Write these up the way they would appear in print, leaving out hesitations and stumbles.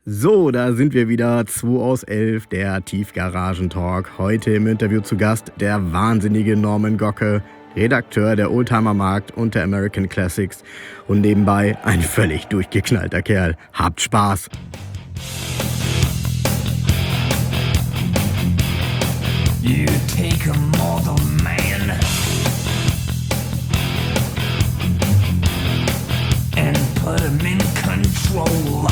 So, da sind wir wieder, 2 aus 11, der Tiefgaragentalk. Heute im Interview zu Gast der wahnsinnige Norman Gocke, Redakteur der Oldtimermarkt und der American Classics und nebenbei ein völlig durchgeknallter Kerl. Habt Spaß! You take a mortal man and put him in control.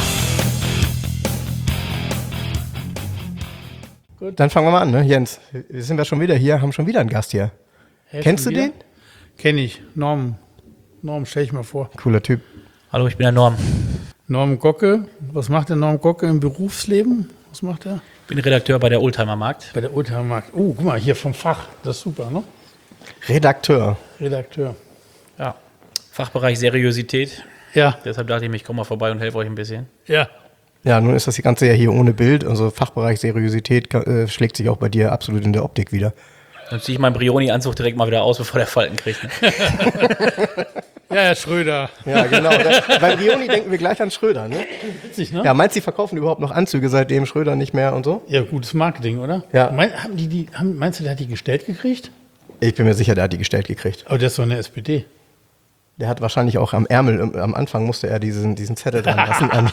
Gut, dann fangen wir mal an, ne? Jens, wir sind ja schon wieder hier, haben schon wieder einen Gast hier. Kennst du den? Kenn ich. Norm, stell ich mal vor. Cooler Typ. Hallo, ich bin der Norm. Norm Gocke. Was macht der Norm Gocke im Berufsleben? Was macht er? Ich bin Redakteur bei der Oldtimermarkt. Bei der Oldtimermarkt. Oh, guck mal, hier vom Fach. Das ist super, ne? Redakteur. Ja. Fachbereich Seriosität. Ja. Deshalb dachte ich mir, ich komme mal vorbei und helfe euch ein bisschen. Ja. Ja, nun ist das Ganze ja hier ohne Bild. Also Fachbereich Seriosität schlägt sich auch bei dir absolut in der Optik wieder. Dann ziehe ich meinen Brioni-Anzug direkt mal wieder aus, bevor der Falten kriegt. Ne? Ja, Herr Schröder. Ja, genau. Bei Brioni denken wir gleich an Schröder, ne? Witzig, ne? Ja, meinst du, die verkaufen überhaupt noch Anzüge, seitdem Schröder nicht mehr und so? Ja, gutes Marketing, oder? Ja. Meinst du, der hat die gestellt gekriegt? Ich bin mir sicher, der hat die gestellt gekriegt. Aber der ist doch eine SPD. Der hat wahrscheinlich auch am Ärmel, am Anfang musste er diesen Zettel dran lassen.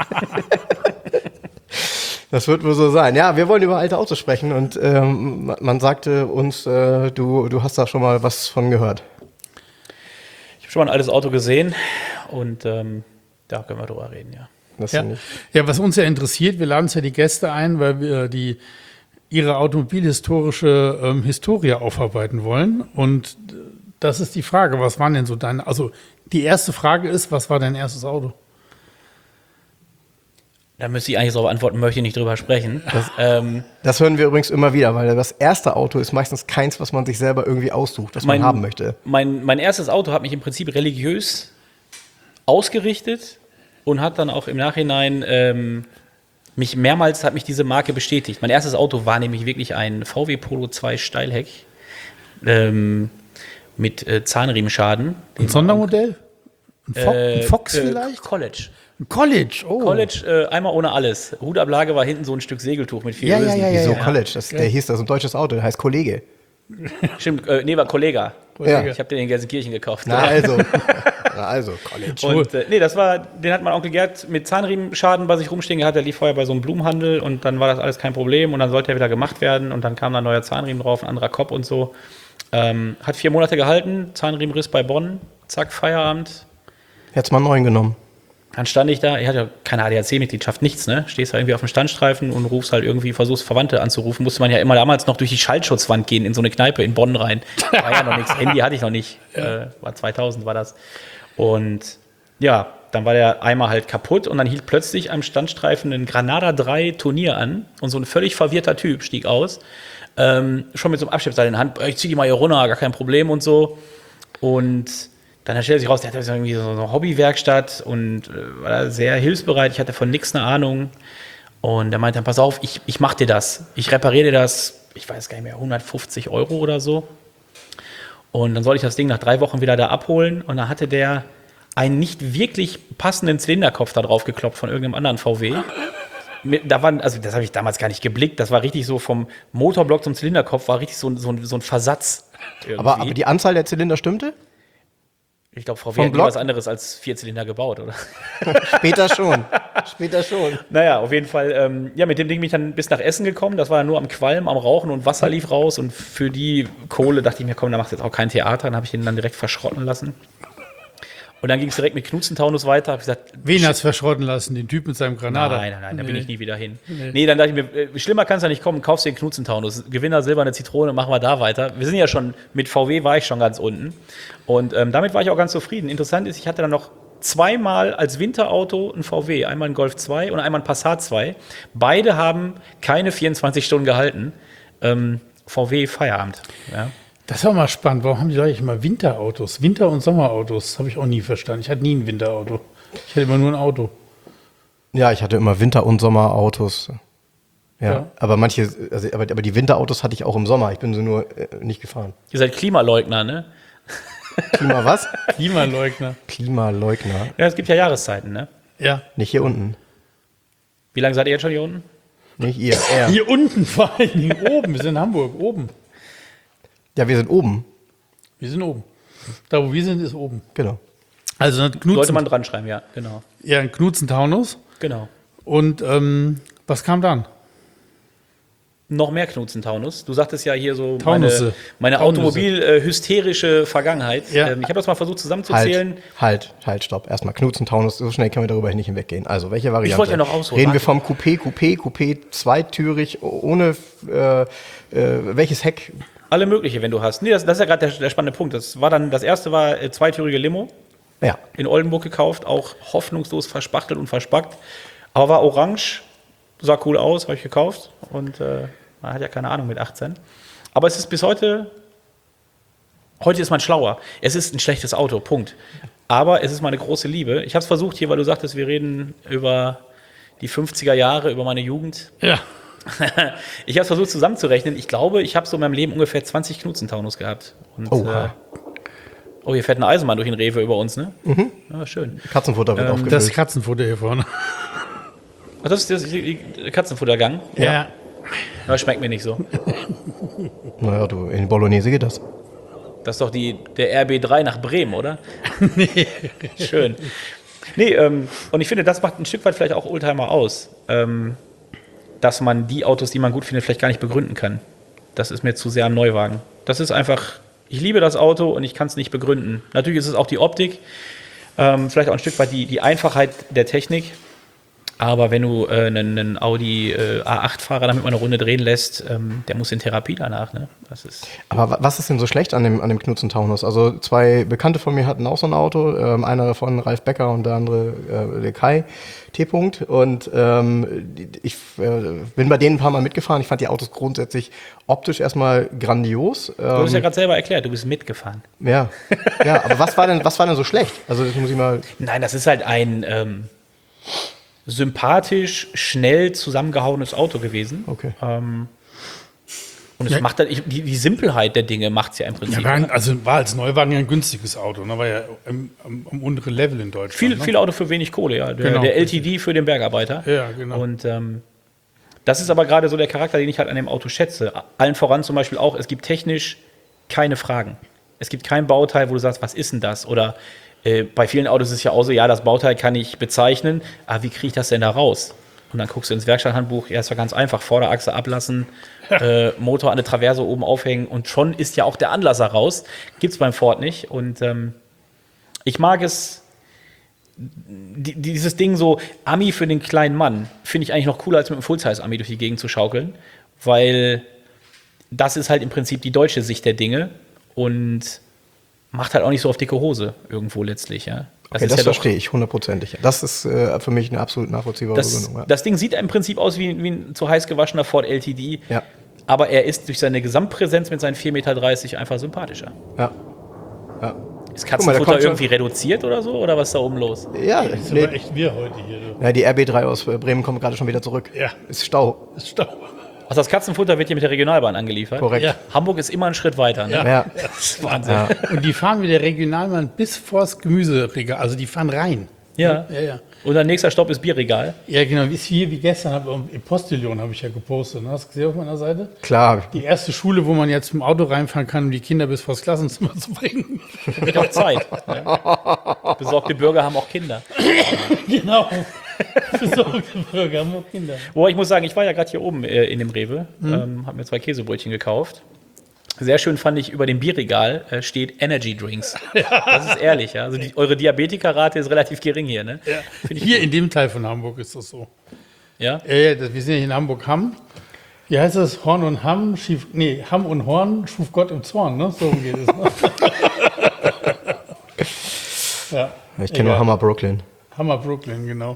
Das wird wohl so sein. Ja, wir wollen über alte Autos sprechen und man sagte uns, du hast da schon mal was von gehört. Ich habe schon mal ein altes Auto gesehen und da können wir drüber reden, ja. Das Ja. finde ich. Ja, was uns ja interessiert, wir laden uns ja die Gäste ein, weil wir ihre automobilhistorische Historie aufarbeiten wollen. Und das ist die Frage, was waren denn so deine, also die erste Frage ist, was war dein erstes Auto? Da müsste ich eigentlich darauf antworten, möchte ich nicht drüber sprechen. Das hören wir übrigens immer wieder, weil das erste Auto ist meistens keins, was man sich selber irgendwie aussucht, was man haben möchte. Mein erstes Auto hat mich im Prinzip religiös ausgerichtet und hat dann auch im Nachhinein mehrmals hat mich diese Marke bestätigt. Mein erstes Auto war nämlich wirklich ein VW Polo 2 Steilheck mit Zahnriemenschaden. Ein Sondermodell? Ein Fox vielleicht? College. Ein College, oh. College, einmal ohne alles. Hutablage war hinten so ein Stück Segeltuch mit 4 Ösen. Wieso College? Der hieß das, ein deutsches Auto, der heißt Kollege. Stimmt, war Kollega. Ja. Ich habe den in Gelsenkirchen gekauft. Na also, College. Und den hat mein Onkel Gerd mit Zahnriemenschaden bei sich rumstehen gehabt. Der lief vorher bei so einem Blumenhandel und dann war das alles kein Problem und dann sollte er wieder gemacht werden und dann kam da ein neuer Zahnriemen drauf, ein anderer Kopf und so. Hat 4 Monate gehalten, Zahnriemenriss bei Bonn, zack, Feierabend. Hättest mal einen neuen genommen. Dann stand ich da, ich hatte ja keine ADAC-Mitgliedschaft, nichts, ne? Stehst da irgendwie auf dem Standstreifen und rufst halt irgendwie, versuchst Verwandte anzurufen. Musste man ja immer damals noch durch die Schallschutzwand gehen in so eine Kneipe in Bonn rein. War ja noch nichts, Handy hatte ich noch nicht. War 2000 war das. Und ja, dann war der Eimer halt kaputt und dann hielt plötzlich am Standstreifen ein Granada 3 Turnier an und so ein völlig verwirrter Typ stieg aus. Schon mit so einem Abschleppseil in der Hand, ich zieh die mal hier runter, gar kein Problem und so. Und dann stellte sich raus, der hatte irgendwie so eine Hobbywerkstatt und war da sehr hilfsbereit. Ich hatte von nichts eine Ahnung. Und er meinte dann, pass auf, ich mach dir das. Ich repariere dir das, ich weiß gar nicht mehr, 150 € oder so. Und dann sollte ich das Ding nach 3 Wochen wieder da abholen. Und dann hatte der einen nicht wirklich passenden Zylinderkopf da drauf geklopft von irgendeinem anderen VW. Das habe ich damals gar nicht geblickt. Das war richtig so vom Motorblock zum Zylinderkopf, war richtig so ein Versatz. Aber die Anzahl der Zylinder stimmte? Ich glaube, VW hat nie was anderes als 4 Zylinder gebaut, oder? Später schon. Naja, auf jeden Fall. Mit dem Ding bin ich dann bis nach Essen gekommen. Das war ja nur am Qualm, am Rauchen und Wasser lief raus. Und für die Kohle dachte ich mir, komm, da machst du jetzt auch kein Theater. Dann habe ich ihn dann direkt verschrotten lassen. Und dann ging es direkt mit Knutsen-Taunus weiter. Hab ich gesagt, Wen hast du verschrotten lassen? Den Typ mit seinem Granada? Nein, da bin ich nie wieder hin. Nee, dann dachte ich mir, schlimmer kann es ja nicht kommen, kaufst den Knutsen-Taunus. Gewinner, silberne Zitrone, machen wir da weiter. Wir sind ja schon, mit VW war ich schon ganz unten. Und damit war ich auch ganz zufrieden. Interessant ist, ich hatte dann noch 2-mal als Winterauto ein VW. Einmal ein Golf 2 und einmal ein Passat 2. Beide haben keine 24 Stunden gehalten. VW Feierabend. Ja. Das war mal spannend. Warum haben die Leute immer Winterautos? Winter- und Sommerautos habe ich auch nie verstanden. Ich hatte nie ein Winterauto. Ich hatte immer nur ein Auto. Ja, ich hatte immer Winter- und Sommerautos. Ja. Aber aber die Winterautos hatte ich auch im Sommer. Ich bin sie nur nicht gefahren. Ihr seid Klimaleugner, ne? Klima was? Klimaleugner. Klimaleugner. Ja, es gibt ja Jahreszeiten, ne? Ja. Nicht hier unten. Wie lange seid ihr jetzt schon hier unten? Nicht ihr, er. Hier unten vor allen Dingen oben. Wir sind in Hamburg, oben. Ja, wir sind oben. Wir sind oben. Da, wo wir sind, ist oben. Genau. Also ein Sollte Knutzen, man dran schreiben, ja, genau. ja, ein Knutzen-Taunus. Genau. Und was kam dann? Noch mehr Knutzen-Taunus. Du sagtest ja hier so Taunusse. meine Taunusse. automobil-hysterische Vergangenheit. Ja. Ich habe das mal versucht zusammenzuzählen. Halt, stopp. Erstmal Knutzen, Taunus, so schnell können wir darüber nicht hinweggehen. Also, welche Variante? Ich wollte ja noch ausholen. Reden wir vom Coupé, zweitürig, ohne, welches Heck? Alle mögliche, wenn du hast. Nee, das ist ja gerade der spannende Punkt. Das erste war zweitürige Limo. Ja. In Oldenburg gekauft, auch hoffnungslos verspachtelt und verspackt. Aber war orange, sah cool aus, habe ich gekauft. Und man hat ja keine Ahnung mit 18. Aber es ist bis heute ist man schlauer. Es ist ein schlechtes Auto, Punkt. Aber es ist meine große Liebe. Ich habe es versucht hier, weil du sagtest, wir reden über die 50er Jahre, über meine Jugend. Ja. Ich habe es versucht zusammenzurechnen. Ich glaube, ich habe so in meinem Leben ungefähr 20 Knutzen-Taunus gehabt. Und, Oha. hier fährt eine Eisenbahn durch den Rewe über uns, ne? Mhm. Ja, schön. Katzenfutter wird aufgefüllt. Das Katzenfutter hier vorne. Ach, das ist der Katzenfuttergang? Ja. Das schmeckt mir nicht so. Naja, du, in Bolognese geht das. Das ist doch der RB3 nach Bremen, oder? Nee. Schön. Nee, und ich finde, das macht ein Stück weit vielleicht auch Oldtimer aus. Dass man die Autos, die man gut findet, vielleicht gar nicht begründen kann. Das ist mir zu sehr am Neuwagen. Das ist einfach, ich liebe das Auto und ich kann es nicht begründen. Natürlich ist es auch die Optik, vielleicht auch ein Stück weit die Einfachheit der Technik. Aber wenn du einen Audi A8-Fahrer damit mal eine Runde drehen lässt, der muss in Therapie danach. Ne? Das ist Aber was ist denn so schlecht an dem Knutzen Taunus? Also 2 Bekannte von mir hatten auch so ein Auto, einer davon Ralf Becker und der andere der Kai T-Punkt. Und ich bin bei denen ein paar Mal mitgefahren. Ich fand die Autos grundsätzlich optisch erstmal grandios. du hast ja gerade selber erklärt, du bist mitgefahren. Ja, aber was war denn so schlecht? Also das muss ich mal... Nein, das ist halt ein sympathisch, schnell zusammengehauenes Auto gewesen. Okay. Und es macht halt, die Simpelheit der Dinge macht es ja im Prinzip. Ja, war als Neuwagen ja ein günstiges Auto. Ne? War ja am unteren Level in Deutschland. Viel Auto für wenig Kohle, ja. Genau, der LTD für den Bergarbeiter. Ja, genau. Und das ist aber gerade so der Charakter, den ich halt an dem Auto schätze. Allen voran zum Beispiel auch, es gibt technisch keine Fragen. Es gibt kein Bauteil, wo du sagst, was ist denn das? Oder bei vielen Autos ist es ja auch so, ja, das Bauteil kann ich bezeichnen, aber wie kriege ich das denn da raus? Und dann guckst du ins Werkstatthandbuch, ja, ist ja ganz einfach, Vorderachse ablassen, Motor an der Traverse oben aufhängen und schon ist ja auch der Anlasser raus. Gibt's beim Ford nicht. Und ich mag es, dieses Ding so, Ami für den kleinen Mann, finde ich eigentlich noch cooler, als mit einem Full-Size-Ami durch die Gegend zu schaukeln, weil das ist halt im Prinzip die deutsche Sicht der Dinge und macht halt auch nicht so auf dicke Hose irgendwo letztlich, ja. Das verstehe ich hundertprozentig. Das ist für mich eine absolut nachvollziehbare Begründung. Ja. Das Ding sieht im Prinzip aus wie ein zu heiß gewaschener Ford LTD, Ja. aber er ist durch seine Gesamtpräsenz mit seinen 4,30 Meter einfach sympathischer. Ja. Ist Guck mal, Katzenfutter da kommt irgendwie reduziert oder so? Oder was ist da oben los? Ja, Das sind aber echt wir heute hier. Du. ja, die RB3 aus Bremen kommt gerade schon wieder zurück. Ja. Ist Stau. Das ist Stau. Also das Katzenfutter wird hier mit der Regionalbahn angeliefert. Korrekt. Ja. Hamburg ist immer einen Schritt weiter. Ne? Ja. Das ist Wahnsinn. Ja. Und die fahren mit der Regionalbahn bis vors Gemüseregal. Also die fahren rein. Ja. Ja. Und der nächster Stopp ist Bierregal. Ja, genau. Ist hier wie gestern. Im Postillon habe ich ja gepostet. Ne? Hast du gesehen auf meiner Seite? Klar. Die erste Schule, wo man jetzt mit dem Auto reinfahren kann, um die Kinder bis vors Klassenzimmer zu bringen. Wird auch Zeit. Ne? Besorgte Bürger haben auch Kinder. Genau. Besorgte Bürger haben auch Kinder. Wobei ich muss sagen, ich war ja gerade hier oben in dem Rewe, habe mir 2 Käsebrötchen gekauft. Sehr schön fand ich, über dem Bierregal steht Energy Drinks. Das ist ehrlich, ja. Also eure Diabetikerrate ist relativ gering hier, ne? Ja. Hier in dem Teil von Hamburg ist das so. Ja? Wir sind ja hier in Hamburg-Hamm. Wie heißt das? Horn und Hamm? Hamm und Horn schuf Gott im Zorn, ne? So geht es. Ne? Ja, Ich kenne nur Hammer Brooklyn. Hammer Brooklyn, genau.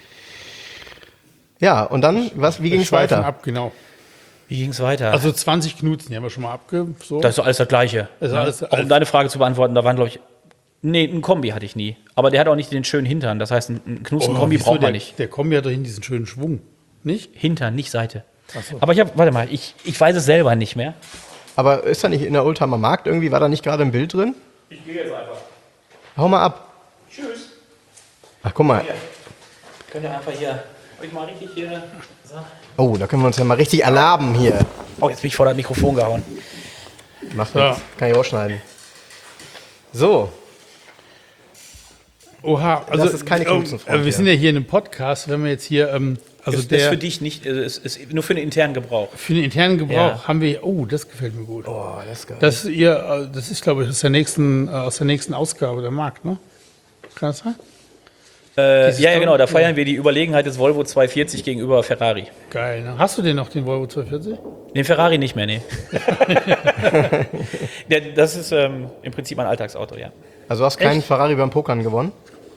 Ja, und dann, wie ging es Schweifen weiter? ab, genau. Wie ging es weiter? Also 20 Knutzen, die haben wir schon mal so. das ist doch alles das Gleiche. Das ist ne? alles- Auch um deine Frage zu beantworten, da waren, glaube ich, nee, ein Kombi hatte ich nie. Aber der hat auch nicht den schönen Hintern. Das heißt, ein Knutzen-Kombi wieso? braucht man nicht. Der Kombi hat doch hinten diesen schönen Schwung. Nicht? Hintern, nicht Seite. Ach so. Aber warte mal, ich weiß es selber nicht mehr. Aber ist da nicht in der Oldtimer Markt irgendwie, war da nicht gerade ein Bild drin? Ich gehe jetzt einfach. Hau mal ab. Tschüss. Ach, guck mal. Könnt ihr einfach hier Ich mal richtig hier. So. Oh, da können wir uns ja mal richtig erlaben hier. Oh, jetzt bin ich vor das Mikrofon gehauen. Macht nichts. Kann ich ausschneiden. So. Oha, also Das ist keine Knutsenfront wir sind ja hier in einem Podcast, wenn wir jetzt hier, also Das der ist für dich nicht, ist nur für den internen Gebrauch. für den internen Gebrauch Ja. haben wir, oh, das gefällt mir gut. Oh, das ist geil. Das ist, glaube ich, aus der nächsten Ausgabe der Markt, ne? Kann das sein? Ja, genau, da feiern wir die Überlegenheit des Volvo 240 gegenüber Ferrari. Geil, ne? Hast du den noch, den Volvo 240? Den Ferrari nicht mehr, nee. Das ist im Prinzip mein Alltagsauto, ja. Also du hast keinen Ferrari beim Pokern gewonnen?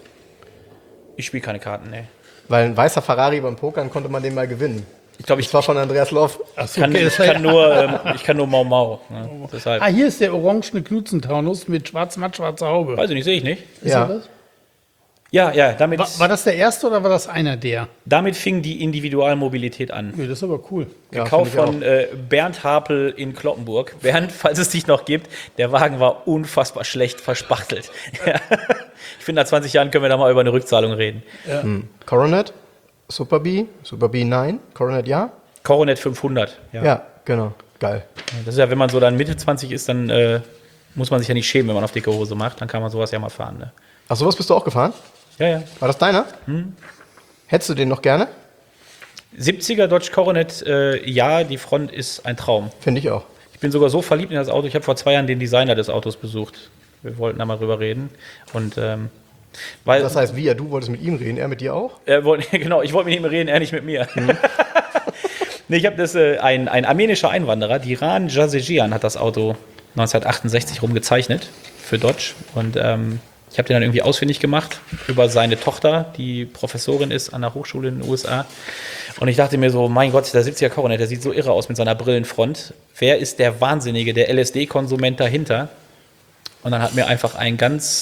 Ich spiele keine Karten, nee. Weil ein weißer Ferrari beim Pokern konnte man den mal gewinnen. Ich glaube, ich Das war von Andreas Loff. Achso, ich kann nur Mau Mau. Ne? Deshalb. Ah, hier ist der orangene Knutzentaunus mit schwarzer Haube. Weiß ich nicht, sehe ich nicht. Ist Ja. das? Ja, damit, War das der erste oder war das einer der? damit fing die Individualmobilität an. Nee, das ist aber cool. Ja, Gekauft finde ich von Bernd Harpel in Kloppenburg. Bernd, falls es dich noch gibt, der Wagen war unfassbar schlecht verspachtelt. Ich finde, nach 20 Jahren können wir da mal über eine Rückzahlung reden. Coronet, Super B 9, Coronet ja? Coronet 500. Ja, genau. Geil. Das ist ja, wenn man so dann Mitte 20 ist, dann muss man sich ja nicht schämen, wenn man auf dicke Hose macht. Dann kann man sowas ja mal fahren. Ne? Ach, sowas bist du auch gefahren? Ja. War das deiner? Hättest du den noch gerne? 70er Dodge Coronet, ja, die Front ist ein Traum. Finde ich auch. Ich bin sogar so verliebt in das Auto, ich habe vor 2 Jahren den Designer des Autos besucht. Wir wollten da mal drüber reden. Und weil Das heißt, wir, du wolltest mit ihm reden, er mit dir auch? genau, ich wollte mit ihm reden, er nicht mit mir. Nee, ich habe ein armenischer Einwanderer, Diran Jazejian, hat das Auto 1968 rumgezeichnet für Dodge. Und ich habe den dann irgendwie ausfindig gemacht über seine Tochter, die Professorin ist an der Hochschule in den USA. Und ich dachte mir so, mein Gott, der 70er Coronet, der sieht so irre aus mit seiner Brillenfront. Wer ist der Wahnsinnige, der LSD-Konsument dahinter? Und dann hat mir einfach ein ganz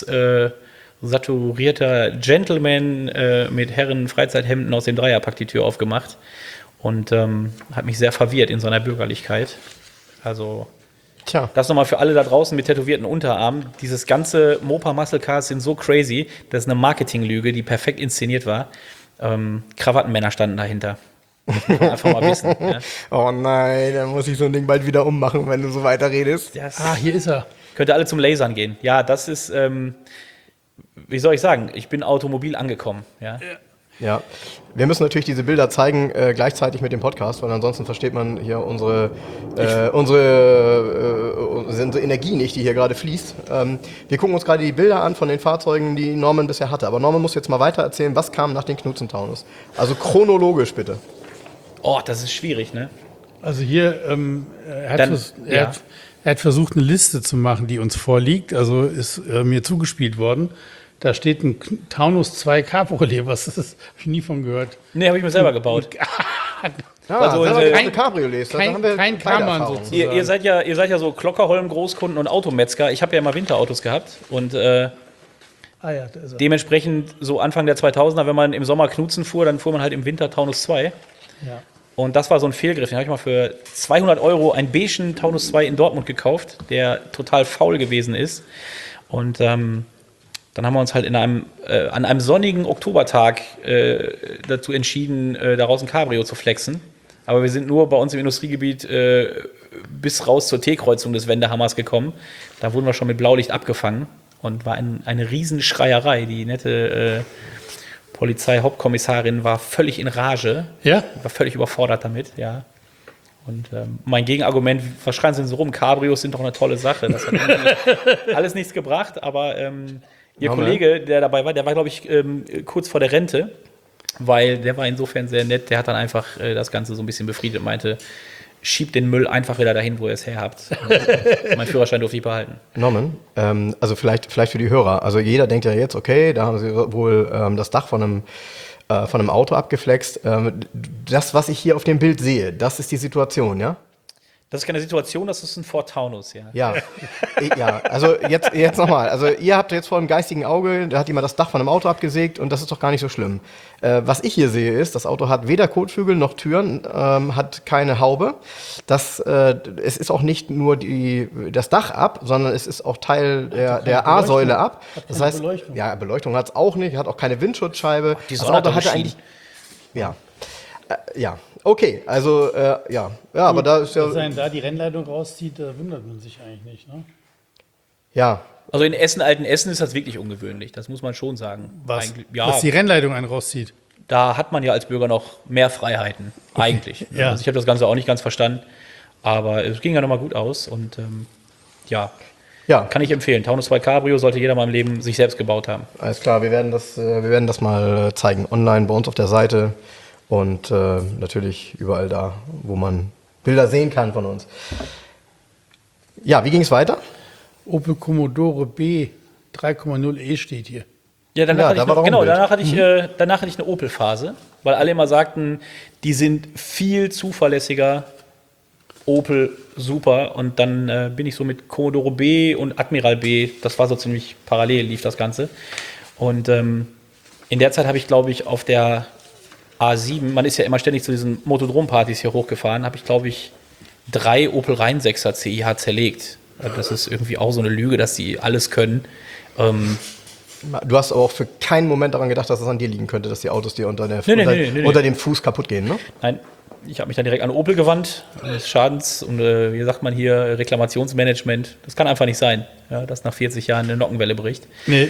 saturierter Gentleman mit Herren-Freizeithemden aus dem Dreierpack die Tür aufgemacht und hat mich sehr verwirrt in seiner Bürgerlichkeit. Also Tja. das nochmal für alle da draußen mit tätowierten Unterarmen. Dieses ganze Mopa Muscle Cars sind so crazy, das ist eine Marketinglüge, die perfekt inszeniert war. Krawattenmänner standen dahinter. Das muss man einfach mal wissen. Ja. Oh nein, dann muss ich so ein Ding bald wieder ummachen, wenn du so weiter redest. Hier ist er. Könnt ihr alle zum Lasern gehen. Ja, das ist, wie soll ich sagen, ich bin automobil angekommen. Ja. Ja, wir müssen natürlich diese Bilder zeigen gleichzeitig mit dem Podcast, weil ansonsten versteht man hier unsere Energie nicht, die hier gerade fließt. Wir gucken uns gerade die Bilder an von den Fahrzeugen, die Norman bisher hatte. Aber Norman muss jetzt mal weiter erzählen, was kam nach den Knutzentaunus. Also chronologisch bitte. Oh, das ist schwierig, ne? Also hier, er hat versucht, eine Liste zu machen, die uns vorliegt. Also ist mir zugespielt worden. Da steht ein Taunus 2 Cabriolet. Was ist das? Habe ich nie von gehört. Nee, habe ich mir selber gebaut. Ja, Also, keine Cabriolets. Da haben wir kein beide Kammern Erfahrungen. sozusagen. Ihr seid ja so Klockerholm-Großkunden und Autometzger. Ich habe ja immer Winterautos gehabt und Ah ja, da ist er. dementsprechend so Anfang der 2000er, wenn man im Sommer Knutzen fuhr, dann fuhr man halt im Winter Taunus 2. Ja. Und das war so ein Fehlgriff. Den habe ich mal für 200 € einen beigen Taunus 2 in Dortmund gekauft, der total faul gewesen ist. Und dann haben wir uns halt an einem sonnigen Oktobertag dazu entschieden, daraus ein Cabrio zu flexen. Aber wir sind nur bei uns im Industriegebiet bis raus zur T-Kreuzung des Wendehammers gekommen. Da wurden wir schon mit Blaulicht abgefangen und war eine Riesenschreierei. Die nette Polizeihauptkommissarin war völlig in Rage. Ja? War völlig überfordert damit, ja. Und mein Gegenargument, was schreien Sie denn so rum? Cabrios sind doch eine tolle Sache. Das hat alles nichts gebracht, aber Ihr Kollege, der dabei war, der war, glaube ich, kurz vor der Rente, weil der war insofern sehr nett. Der hat dann einfach das Ganze so ein bisschen befriedet und meinte, schiebt den Müll einfach wieder dahin, wo ihr es her habt. Mein Führerschein durfte ich behalten. Norman, also vielleicht für die Hörer. Also jeder denkt ja jetzt, okay, da haben sie wohl das Dach von einem Auto abgeflext. Das, was ich hier auf dem Bild sehe, das ist die Situation, ja? Das ist keine Situation, das ist ein Ford Taunus, ja. Ja, ja, also jetzt nochmal. Also ihr habt jetzt vor dem geistigen Auge, da hat jemand das Dach von einem Auto abgesägt und das ist doch gar nicht so schlimm. Was ich hier sehe ist, das Auto hat weder Kotflügel noch Türen, hat keine Haube. Es ist auch nicht nur das Dach ab, sondern es ist auch Teil der A-Säule ab. Das heißt, Beleuchtung. ja, Beleuchtung hat es auch nicht, hat auch keine Windschutzscheibe. Die Das Sonne hat Auto doch hatte eine eigentlich, ja, Ja, okay, also ja, aber da ist ja, Dass einen da die Rennleitung rauszieht, da wundert man sich eigentlich nicht. Ne? ja, Also in Essen, Altenessen ist das wirklich ungewöhnlich, das muss man schon sagen. Was? Ja, Dass die Rennleitung einen rauszieht. da hat man ja als Bürger noch mehr Freiheiten, eigentlich. Ja. Also ich habe das Ganze auch nicht ganz verstanden, aber es ging ja nochmal gut aus und ja, ja, kann ich empfehlen. Taunus 2 Cabrio sollte jeder mal im Leben sich selbst gebaut haben. alles klar, wir werden das mal zeigen, online bei uns auf der Seite und natürlich überall da, wo man Bilder sehen kann von uns. Ja, wie ging es weiter? Opel Commodore B 3,0e steht hier. Ja, Ja, da war doch ein Bild. danach hatte ich eine Opel-Phase, weil alle immer sagten, die sind viel zuverlässiger. Opel super. Und dann bin ich so mit Commodore B und Admiral B, das war so ziemlich parallel, lief das Ganze. Und in der Zeit habe ich, glaube ich, auf der A7, man ist ja immer ständig zu diesen Motodrom-Partys hier hochgefahren, habe ich, glaube ich, 3 Opel Rhein 6er CIH zerlegt. Das ist irgendwie auch so eine Lüge, dass die alles können. Du hast aber auch für keinen Moment daran gedacht, dass es an dir liegen könnte, dass die Autos dir unter dem Fuß kaputt gehen, ne? Nein, ich habe mich dann direkt an Opel gewandt, des Schadens und wie sagt man hier, Reklamationsmanagement. Das kann einfach nicht sein, ja, dass nach 40 Jahren eine Nockenwelle bricht. Nee.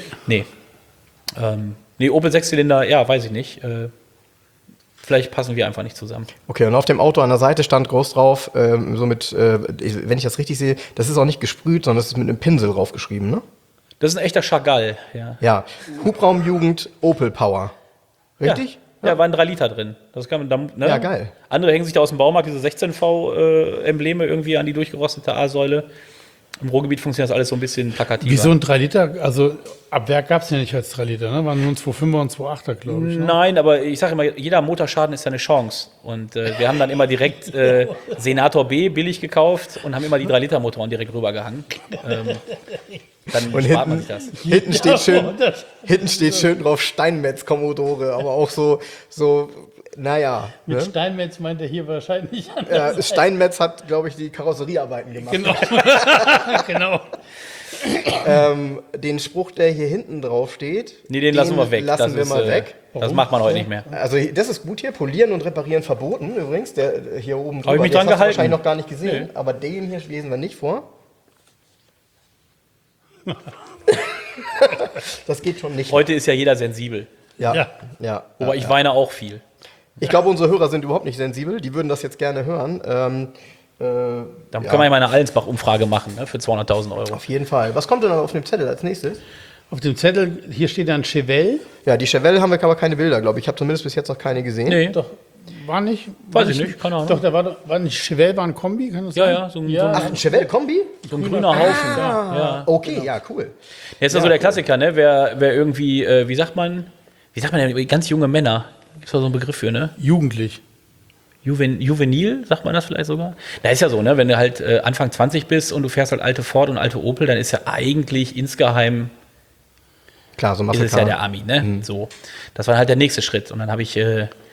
Nee, Opel 6-Zylinder, ja, weiß ich nicht. Vielleicht passen wir einfach nicht zusammen. Okay, und auf dem Auto an der Seite stand groß drauf, wenn ich das richtig sehe, das ist auch nicht gesprüht, sondern das ist mit einem Pinsel draufgeschrieben, ne? Das ist ein echter Chagall, ja. Ja, Hubraumjugend Opel Power. Richtig? Ja, waren 3 Liter drin. Das kann man dann, ne? Ja, geil. Andere hängen sich da aus dem Baumarkt diese 16V-Embleme irgendwie an die durchgerostete A-Säule. Im Ruhrgebiet funktioniert das alles so ein bisschen plakativer. Wieso ein 3 Liter? Also ab Werk gab es ja nicht als 3 Liter, ne? Waren nur ein 2,5er und 2,8er, glaube ich. Ne? Nein, aber ich sage immer, jeder Motorschaden ist ja eine Chance. Und wir haben dann immer direkt Senator B billig gekauft und haben immer die 3-Liter-Motoren direkt rübergehangen. Dann Und spart man sich das. Hinten steht schön drauf Steinmetz Commodore, aber auch so naja. Mit Ne? Steinmetz meint er hier wahrscheinlich anders. Steinmetz hat, glaube ich, die Karosseriearbeiten gemacht. Genau. Genau. Den Spruch, der hier hinten drauf steht, Nee, den lassen wir weg. Lassen wir mal weg. Das macht man heute nicht mehr. Also das ist gut hier, polieren und reparieren verboten übrigens. Der hier oben Hab ich mich den dran hast du gehalten. wahrscheinlich noch gar nicht gesehen, aber den hier lesen wir nicht vor. Das geht schon nicht. Heute ist ja jeder sensibel. Ja. Aber ich weine auch viel. Ich glaube, unsere Hörer sind überhaupt nicht sensibel. Die würden das jetzt gerne hören. Dann können wir ja mal eine Allensbach-Umfrage machen, ne, für 200.000 Euro. Auf jeden Fall. Was kommt denn auf dem Zettel als nächstes? Auf dem Zettel, hier steht dann Chevelle. Ja, die Chevelle haben wir aber keine Bilder, glaube ich. Ich habe zumindest bis jetzt noch keine gesehen. Nee, Doch, war nicht. Weiß ich nicht, keine Ahnung. Doch, da war nicht Chevelle, war ein Kombi, kann das Ja, sein? ja, so ein- Ach, ein Chevelle-Kombi? so ein grüner Haufen. Ja. Okay, ja, cool. Jetzt ist ja so der Klassiker, ne? Wer irgendwie, wie sagt man denn, ganz junge Männer, gibt es da so einen Begriff für, ne? Jugendlich. Juvenil, sagt man das vielleicht sogar? Da ist ja so, ne? Wenn du halt Anfang 20 bist und du fährst halt alte Ford und alte Opel, dann ist ja eigentlich insgeheim Klar, so ist es Muscle ja Car. der Ami, ne? So. Das war halt der nächste Schritt. Und dann habe ich,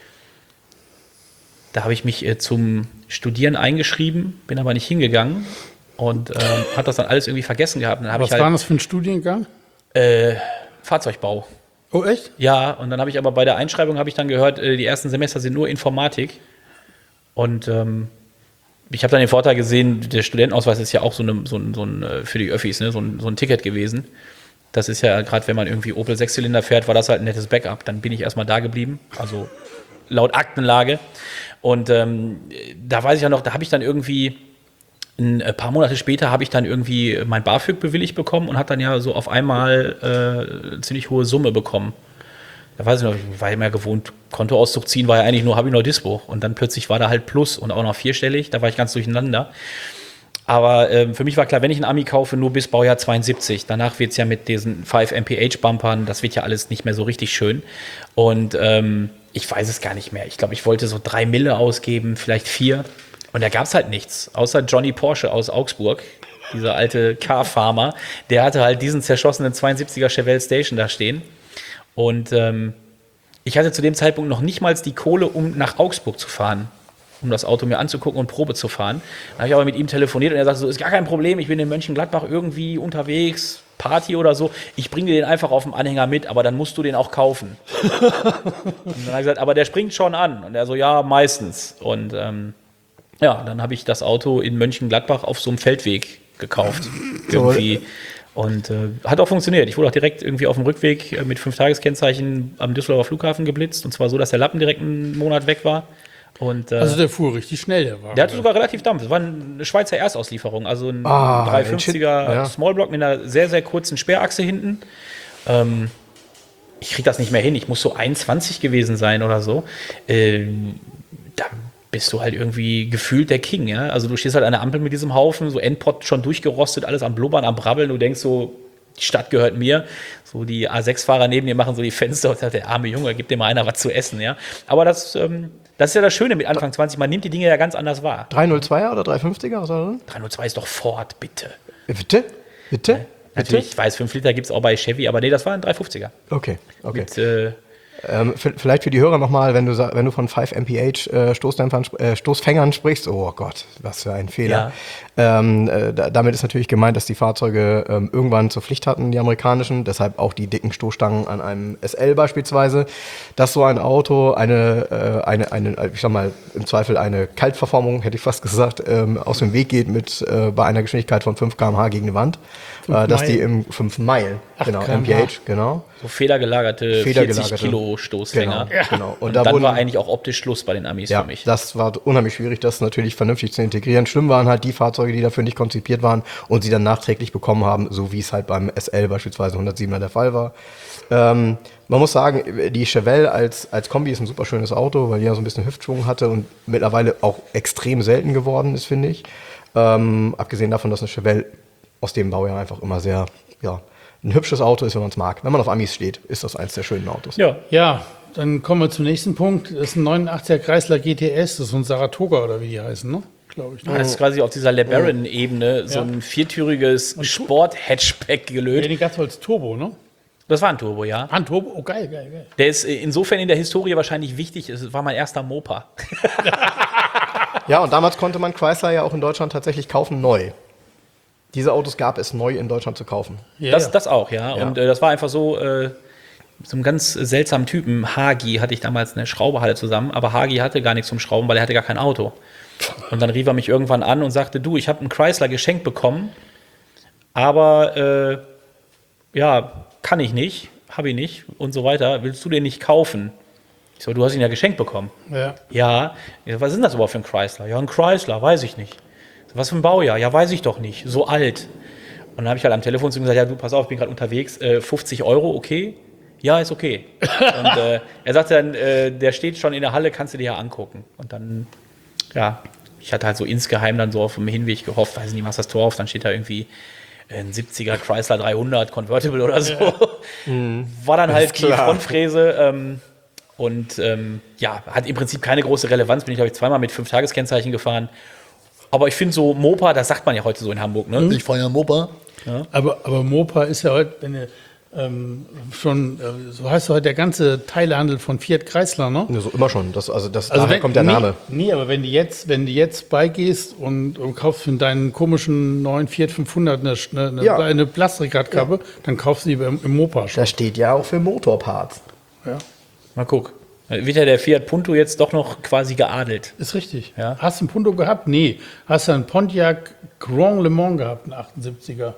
mich zum Studieren eingeschrieben, bin aber nicht hingegangen und habe das dann alles irgendwie vergessen gehabt. Und dann habe Was ich war halt das für ein Studiengang? Fahrzeugbau. Oh, echt? Ja, und dann habe ich aber bei der Einschreibung habe ich dann gehört, die ersten Semester sind nur Informatik. Und ich habe dann den Vorteil gesehen, der Studentenausweis ist ja auch so ein für die Öffis, ne, so ein Ticket gewesen. Das ist ja gerade, wenn man irgendwie Opel 6-Zylinder fährt, war das halt ein nettes Backup. Dann bin ich erstmal da geblieben, also laut Aktenlage. Und da weiß ich ja noch, da habe ich dann irgendwie ein paar Monate später habe ich dann irgendwie mein BAföG bewilligt bekommen und habe dann ja so auf einmal eine ziemlich hohe Summe bekommen. Da weiß ich noch, ich war ja immer gewohnt, Kontoauszug ziehen war ja eigentlich nur, habe ich noch Dispo. Und dann plötzlich war da halt Plus und auch noch vierstellig, da war ich ganz durcheinander. Aber für mich war klar, wenn ich einen Ami kaufe, nur bis Baujahr 72. Danach wird es ja mit diesen 5 mph-Bumpern, das wird ja alles nicht mehr so richtig schön. Und ich weiß es gar nicht mehr. Ich glaube, ich wollte so 3 Mille ausgeben, vielleicht 4. Und da gab es halt nichts, außer Johnny Porsche aus Augsburg, dieser alte Car-Farmer. Der hatte halt diesen zerschossenen 72er Chevelle Station da stehen. Und ich hatte zu dem Zeitpunkt noch nicht mal die Kohle, um nach Augsburg zu fahren, um das Auto mir anzugucken und Probe zu fahren. Da habe ich aber mit ihm telefoniert und er sagte so, ist gar kein Problem, ich bin in Mönchengladbach irgendwie unterwegs, Party oder so, ich bringe dir den einfach auf dem Anhänger mit, aber dann musst du den auch kaufen. Und dann habe ich gesagt, aber der springt schon an. Und er so, ja, meistens. Und ja, dann habe ich das Auto in Mönchengladbach auf so einem Feldweg gekauft. Irgendwie. Und hat auch funktioniert. Ich wurde auch direkt irgendwie auf dem Rückweg mit 5-Tages-Kennzeichen am Düsseldorfer Flughafen geblitzt. Und zwar so, dass der Lappen direkt einen Monat weg war. Und, Also der fuhr richtig schnell, der Wagen. der hatte sogar relativ Dampf. Das war eine Schweizer Erstauslieferung. Also ein 350er Smallblock mit einer sehr, sehr kurzen Sperrachse hinten. Ich kriege das nicht mehr hin. Ich muss so 21 gewesen sein oder so. Da bist du halt irgendwie gefühlt der King. Ja? Also du stehst halt an der Ampel mit diesem Haufen, so Endpot schon durchgerostet, alles am Blubbern, am Brabbeln. Du denkst so, die Stadt gehört mir. So die A6-Fahrer neben dir machen so die Fenster und sagt, der arme Junge, gib dir mal einer was zu essen. Ja? Aber das ist ja das Schöne mit Anfang 20. Man nimmt die Dinge ja ganz anders wahr. 302er oder 350er? Was war das? 302 ist doch Ford, bitte. Bitte? Bitte? Natürlich, ich weiß, 5 Liter gibt es auch bei Chevy, aber nee, das war ein 350er. Okay. Mit, Vielleicht für die Hörer nochmal, wenn du von 5 mph Stoßfängern sprichst, oh Gott, was für ein Fehler. Damit ist natürlich gemeint, dass die Fahrzeuge irgendwann zur Pflicht hatten, die amerikanischen, deshalb auch die dicken Stoßstangen an einem SL beispielsweise, dass so ein Auto ich sag mal, im Zweifel eine Kaltverformung, hätte ich fast gesagt, aus dem Weg geht bei einer Geschwindigkeit von 5 km/h gegen eine Wand, dass die im 5 Meilen, genau, mph, genau. So federgelagerte 40 Kilo Stoßfänger. Genau. Und dann war eigentlich auch optisch Schluss bei den Amis für mich. Das war unheimlich schwierig, das natürlich vernünftig zu integrieren. Schlimm waren halt die Fahrzeuge, die dafür nicht konzipiert waren und sie dann nachträglich bekommen haben, so wie es halt beim SL beispielsweise 107er der Fall war. Man muss sagen, die Chevelle als Kombi ist ein super schönes Auto, weil die ja so ein bisschen Hüftschwung hatte und mittlerweile auch extrem selten geworden ist, finde ich. Abgesehen davon, dass eine Chevelle aus dem Baujahr einfach immer sehr, ein hübsches Auto ist, wenn man es mag. Wenn man auf Amis steht, ist das eins der schönen Autos. Ja, dann kommen wir zum nächsten Punkt. Das ist ein 89er Chrysler GTS, das ist so ein Saratoga oder wie die heißen, ne? Glaube ich. Ne? Das ist quasi auf dieser LeBaron-Ebene so ein viertüriges Sport-Hatchback gelöst. Ja, den gab es als Turbo, ne? Das war ein Turbo, ja. Ein Turbo? Oh, geil. Der ist insofern in der Historie wahrscheinlich wichtig. Es war mein erster Mopa. Ja, und damals konnte man Chrysler ja auch in Deutschland tatsächlich kaufen, neu. Diese Autos gab es neu in Deutschland zu kaufen. Das auch, ja. Und das war einfach so, so einem ganz seltsamen Typen. Hagi hatte ich damals eine Schrauberhalle zusammen, aber Hagi hatte gar nichts zum Schrauben, weil er hatte gar kein Auto. Und dann rief er mich irgendwann an und sagte, du, ich habe einen Chrysler geschenkt bekommen, aber kann ich nicht, habe ich nicht und so weiter. Willst du den nicht kaufen? Ich so, du hast ihn ja geschenkt bekommen. Ja, was ist denn das überhaupt für ein Chrysler? Ja, ein Chrysler, weiß ich nicht. Was für ein Baujahr? Ja, weiß ich doch nicht. So alt. Und dann habe ich halt am Telefon zu ihm gesagt, ja, du, pass auf, ich bin gerade unterwegs. 50 €, okay? Ja, ist okay. Und er sagte dann, der steht schon in der Halle, kannst du dir ja angucken. Und dann, ich hatte halt so insgeheim dann so auf dem Hinweg gehofft, weiß nicht, machst das Tor auf, dann steht da irgendwie ein 70er Chrysler 300 Convertible oder so. War dann halt die Frontfräse. Hat im Prinzip keine große Relevanz. Bin ich, glaube ich, zweimal mit 5-Tages-Kennzeichen gefahren. Aber ich finde so Mopa, das sagt man ja heute so in Hamburg, ne? Ich fahre ja Mopa. Ja. Aber Mopa ist ja heute, wenn so heißt heute der ganze Teilehandel von Fiat Chrysler, ne? Ja, so immer schon. Daher kommt der Name. Nee, aber wenn du jetzt beigehst und kaufst für deinen komischen neuen Fiat 500 eine Plastikradkappe, dann kaufst du die im Mopa schon. Das steht ja auch für Motorparts. Ja. Mal guck. Wird ja der Fiat Punto jetzt doch noch quasi geadelt. Ist richtig. Ja. Hast du einen Punto gehabt? Nee. Hast du einen Pontiac Grand Le Mans gehabt, einen 78er?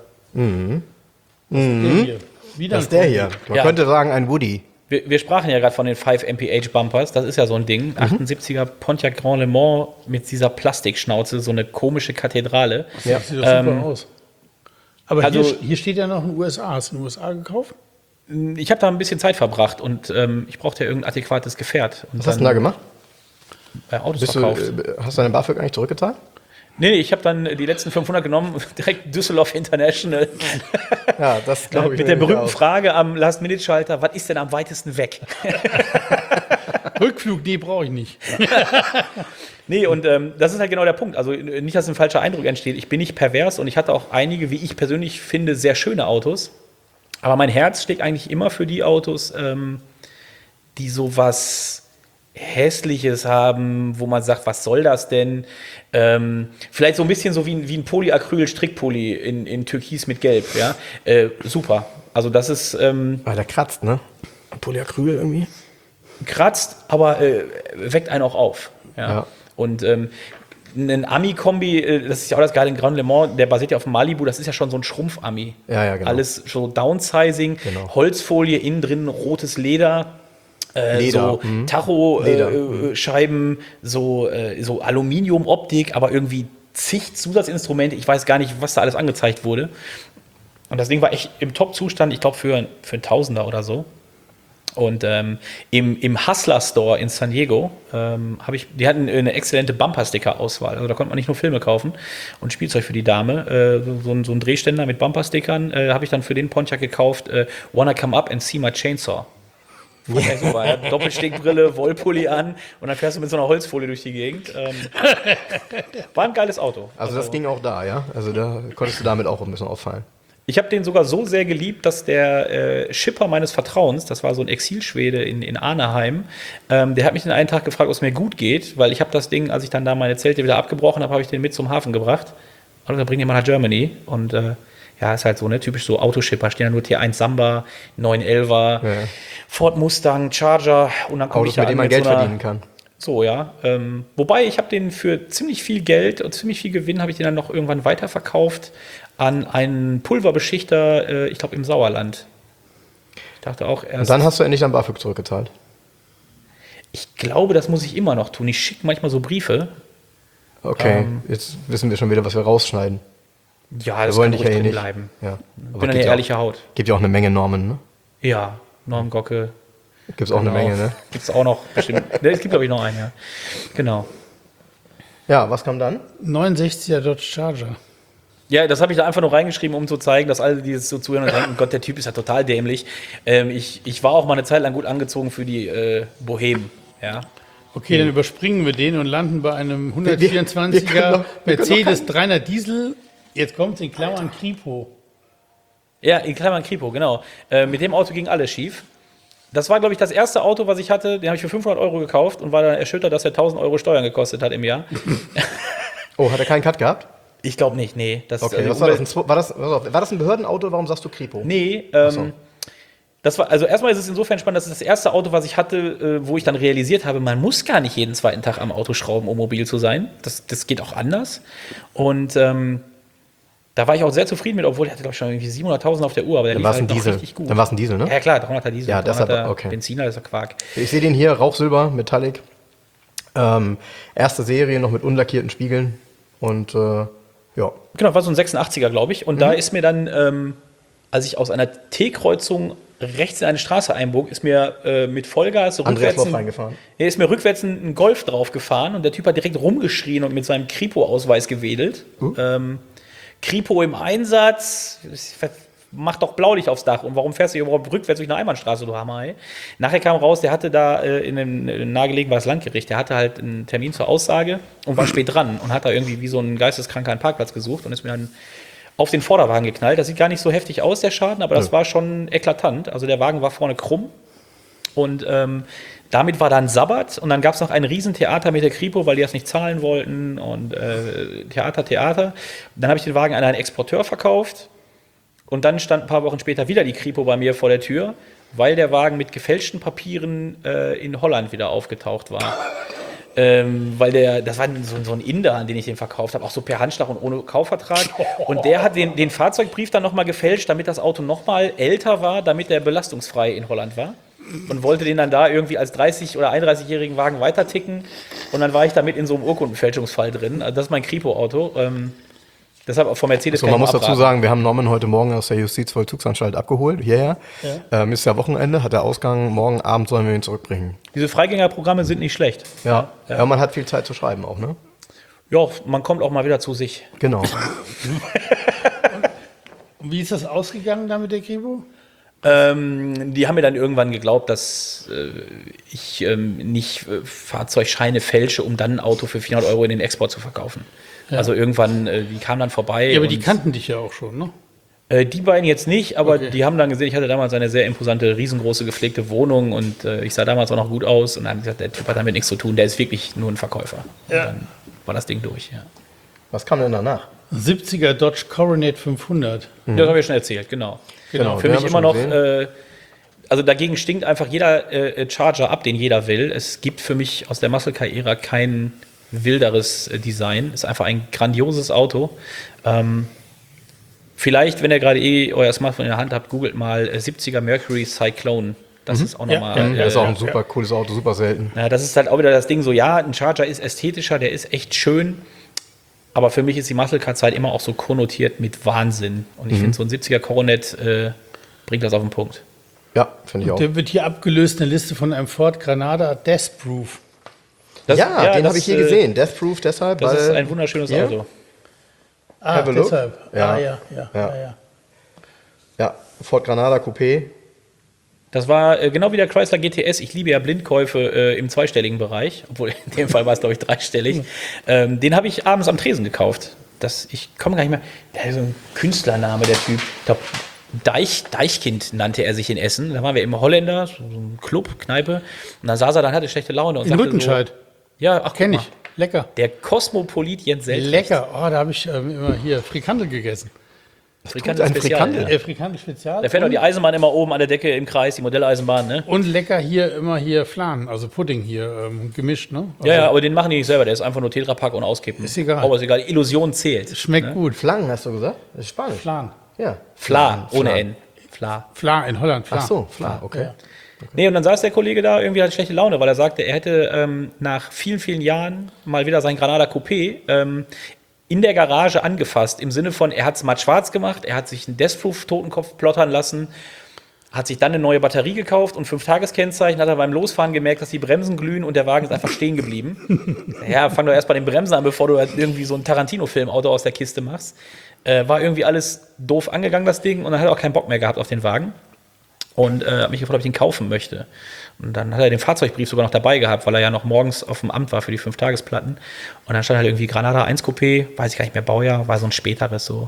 Das ist der hier. Man könnte sagen, ein Woody. Wir sprachen ja gerade von den 5 mph Bumpers. Das ist ja so ein Ding. 78er Pontiac Grand Le Mans mit dieser Plastikschnauze, so eine komische Kathedrale. Ja. Das sieht doch super aus. Aber hier steht ja noch in den USA. Hast du in den USA gekauft? Ich habe da ein bisschen Zeit verbracht und ich brauchte ja irgendein adäquates Gefährt. Und was hast du denn da gemacht? Bei Autos verkauft. Hast du deine BAföG eigentlich zurückgezahlt? Nee, ich habe dann die letzten 500 genommen, direkt Düsseldorf International. Ja, das glaube ich. Mit der berühmten Frage am Last-Minute-Schalter, was ist denn am weitesten weg? Rückflug, nee, brauche ich nicht. Nee, und das ist halt genau der Punkt. Also nicht, dass ein falscher Eindruck entsteht. Ich bin nicht pervers und ich hatte auch einige, wie ich persönlich finde, sehr schöne Autos. Aber mein Herz schlägt eigentlich immer für die Autos, die sowas Hässliches haben, wo man sagt, was soll das denn? Vielleicht so ein bisschen so wie ein Polyacryl-Strickpulli in Türkis mit Gelb, ja. Super. Also das ist Der kratzt, ne? Polyacryl irgendwie. kratzt, aber weckt einen auch auf. Ja. Und ein Ami-Kombi, das ist ja auch das geile in Grand Le Mans, der basiert ja auf dem Malibu, das ist ja schon so ein Schrumpf-Ami. Ja, genau. Alles so Downsizing, Genau. Holzfolie, innen drin rotes Leder. Leder, So Tacho-Scheiben, so Aluminium-Optik, aber irgendwie zig Zusatzinstrumente. Ich weiß gar nicht, was da alles angezeigt wurde. Und das Ding war echt im Top-Zustand, ich glaube für einen Tausender oder so. Und im Hustler Store in San Diego die hatten eine exzellente Bumper-Sticker-Auswahl. Also da konnte man nicht nur Filme kaufen und Spielzeug für die Dame. So ein Drehständer mit Bumper-Stickern habe ich dann für den Pontiac gekauft. Wanna come up and see my chainsaw. Ja, super, ja. Doppelsteckbrille, Wollpulli an und dann fährst du mit so einer Holzfolie durch die Gegend. War ein geiles Auto. Also das ging auch da, ja? Also da konntest du damit auch ein bisschen auffallen. Ich habe den sogar so sehr geliebt, dass der Schipper meines Vertrauens, das war so ein Exilschwede in Arnheim, der hat mich den einen Tag gefragt, ob es mir gut geht, weil ich habe das Ding, als ich dann da meine Zelte wieder abgebrochen habe, habe ich den mit zum Hafen gebracht. Und dann bring den mal nach Germany und ja, ist halt so, ne, typisch so Autoschipper, stehen da nur T1 Samba, 911er, Ford Mustang, Charger und dann komme ich Autos, da mit denen man an Geld so einer, verdienen kann. So, ja. Wobei, ich habe den für ziemlich viel Geld und ziemlich viel Gewinn, habe ich den dann noch irgendwann weiterverkauft an einen Pulverbeschichter, ich glaube im Sauerland. Ich dachte auch erst. Und dann hast du endlich dein BAföG zurückgezahlt. Ich glaube, das muss ich immer noch tun. Ich schicke manchmal so Briefe. Okay, jetzt wissen wir schon wieder, was wir rausschneiden. Ja, Wir das wollen kann dich ruhig ja hier drin nicht. bleiben. Ja. Ich bin eine ehrliche Haut. Gibt ja auch eine Menge Normen, ne? Ja, Normgocke. Gibt es auch eine Menge, ne? Gibt es auch noch, bestimmt. Ne, es gibt, glaube ich, noch einen, ja. Genau. Ja, was kam dann? 69er Dodge Charger. Ja, das habe ich da einfach nur reingeschrieben, um zu zeigen, dass alle, die es so zuhören und denken, Gott, der Typ ist ja total dämlich. Ich war auch mal eine Zeit lang gut angezogen für die Bohemen, ja. Okay, dann überspringen wir den und landen bei einem wir können 124er noch Mercedes 300 Diesel. Jetzt kommt es in Klammern Kripo. Ja, in Klammern Kripo, genau. Mit dem Auto ging alles schief. Das war, glaube ich, das erste Auto, was ich hatte. Den habe ich für 500 € gekauft und war dann erschüttert, dass er 1000 € Steuern gekostet hat im Jahr. Oh, hat er keinen Cut gehabt? Ich glaube nicht, nee. Okay, was war das? War das ein Behördenauto? Warum sagst du Kripo? Nee, so. das war, also erstmal ist es insofern spannend, das ist das erste Auto, was ich hatte, wo ich dann realisiert habe, man muss gar nicht jeden zweiten Tag am Auto schrauben, um mobil zu sein. Das geht auch anders. Und da war ich auch sehr zufrieden mit, obwohl er hatte, glaube ich, schon irgendwie 700.000 auf der Uhr, aber der Dann lief war es halt ein noch Diesel. richtig gut. Dann war es ein Diesel, ne? Ja klar, 300er Diesel, Ja, das 300er hat- okay. Benziner, das ist ja Quark. Ich sehe den hier, Rauchsilber, Metallic. Erste Serie, noch mit unlackierten Spiegeln. Und ja. Genau, war so ein 86er, glaube ich. Und da ist mir dann, als ich aus einer T-Kreuzung rechts in eine Straße einbog, ist mir mit Vollgas Andreas Loff reingefahren. ist mir rückwärts ein Golf drauf gefahren und der Typ hat direkt rumgeschrien und mit seinem Kripo-Ausweis gewedelt. Kripo im Einsatz, mach doch Blaulicht aufs Dach. Und warum fährst du hier überhaupt rückwärts durch eine Einbahnstraße, du Hammer, ey? Nachher kam raus, der hatte da in einem nahegelegen war das Landgericht, der hatte halt einen Termin zur Aussage und war spät dran und hat da irgendwie wie so ein Geisteskranker einen Parkplatz gesucht und ist mir dann auf den Vorderwagen geknallt. Das sieht gar nicht so heftig aus, der Schaden, aber das war schon eklatant. Also der Wagen war vorne krumm und damit war dann Sabbat und dann gab es noch ein Riesentheater mit der Kripo, weil die das nicht zahlen wollten und Theater. Dann habe ich den Wagen an einen Exporteur verkauft und dann stand ein paar Wochen später wieder die Kripo bei mir vor der Tür, weil der Wagen mit gefälschten Papieren in Holland wieder aufgetaucht war. Weil das war so ein Inder, an den ich den verkauft habe, auch so per Handschlag und ohne Kaufvertrag. Und der hat den Fahrzeugbrief dann nochmal gefälscht, damit das Auto nochmal älter war, damit der belastungsfrei in Holland war. Und wollte den dann da irgendwie als 30- oder 31-jährigen Wagen weiterticken. Und dann war ich damit in so einem Urkundenfälschungsfall drin. Also das ist mein Kripo-Auto. Deshalb auch vom Mercedes So, man muss dazu sagen, wir haben Norman heute Morgen aus der Justizvollzugsanstalt abgeholt, hierher. Ja. Ist ja Wochenende, hat der Ausgang, morgen Abend sollen wir ihn zurückbringen. Diese Freigängerprogramme sind nicht schlecht. Ja, man hat viel Zeit zu schreiben auch, ne? Ja, man kommt auch mal wieder zu sich. Genau. Und wie ist das ausgegangen da mit der Kripo? Die haben mir dann irgendwann geglaubt, dass ich nicht Fahrzeugscheine fälsche, um dann ein Auto für 400 € in den Export zu verkaufen. Ja. Also irgendwann, die kamen dann vorbei. Ja, aber die kannten dich ja auch schon, ne? Die beiden jetzt nicht, aber Okay. die haben dann gesehen, ich hatte damals eine sehr imposante, riesengroße, gepflegte Wohnung und ich sah damals auch noch gut aus und dann haben die gesagt, der Typ hat damit nichts zu tun, der ist wirklich nur ein Verkäufer. Und dann war das Ding durch, ja. Was kam denn danach? 70er Dodge Coronet 500. Das habe ich schon erzählt, genau. Genau, Für den mich haben wir immer schon noch, also dagegen stinkt einfach jeder Charger ab, den jeder will. Es gibt für mich aus der Muscle Car-Ära kein wilderes Design. Ist einfach ein grandioses Auto. Vielleicht, wenn ihr gerade euer Smartphone in der Hand habt, googelt mal 70er Mercury Cyclone. Das ist auch nochmal. Das ist auch ein super cooles Auto, super selten. Ja, das ist halt auch wieder das Ding so, ja, ein Charger ist ästhetischer, der ist echt schön, aber für mich ist die Muscle Car Zeit immer auch so konnotiert mit Wahnsinn. Und ich finde, so ein 70er Coronet bringt das auf den Punkt. Ja, finde ich auch. Der wird hier abgelöst, eine Liste von einem Ford Granada Death Proof. Das, Ja, den das, habe ich hier gesehen. Death Proof deshalb, Das weil ist ein wunderschönes Hier? Auto. Ah, Have a look. deshalb. Ja. Ja. ja, Ford Granada Coupé. Das war genau wie der Chrysler GTS. Ich liebe ja Blindkäufe im zweistelligen Bereich, obwohl in dem Fall war es, glaube ich, dreistellig. Den habe ich abends am Tresen gekauft. Ich komme gar nicht mehr. Der ist so ein Künstlername, der Typ. Ich glaube, Deichkind nannte er sich in Essen. Da waren wir im Holländer, so ein Club, Kneipe. Und dann saß er, dann hatte schlechte Laune und In sagte Rüttenscheid. so, ja, ach, Kenn guck ich. mal, Lecker. Der Kosmopolit Jens Seltrecht. Lecker. Oh, da habe ich immer hier Frikandel gegessen. Frikandel ein Spezial, Frikandel? ja. Frikandel Spezial. Da fährt doch die Eisenbahn immer oben an der Decke im Kreis, die Modelleisenbahn, ne? Und lecker immer hier Flan, also Pudding hier, gemischt, ne? Also, Ja, aber den machen die nicht selber, der ist einfach nur Tetrapack und auskippen. Ist egal. Aber ist egal, die Illusion zählt. Schmeckt gut. Flangen, hast du gesagt? Das ist Spanisch. Flan. Ja. Fla, ohne Flan. N. Fla. Flan, in Holland, Flan. Ach so, Flan, okay. Ja. Nee, und dann saß der Kollege da, irgendwie hatte schlechte Laune, weil er sagte, er hätte nach vielen, vielen Jahren mal wieder sein Granada Coupé in der Garage angefasst, im Sinne von, er hat es matt schwarz gemacht, er hat sich einen Deathproof-Totenkopf plottern lassen, hat sich dann eine neue Batterie gekauft und 5-Tages-Kennzeichen, hat er beim Losfahren gemerkt, dass die Bremsen glühen und der Wagen ist einfach stehen geblieben. Ja, fang doch erst bei den Bremsen an, bevor du halt irgendwie so ein Tarantino-Film-Auto aus der Kiste machst. War irgendwie alles doof angegangen, das Ding, und dann hat er auch keinen Bock mehr gehabt auf den Wagen. Und hat mich gefragt, ob ich den kaufen möchte. Und dann hat er den Fahrzeugbrief sogar noch dabei gehabt, weil er ja noch morgens auf dem Amt war für die 5-Tagesplatten. Und dann stand halt irgendwie Granada 1 Coupé, weiß ich gar nicht mehr, Baujahr, war so ein späteres, so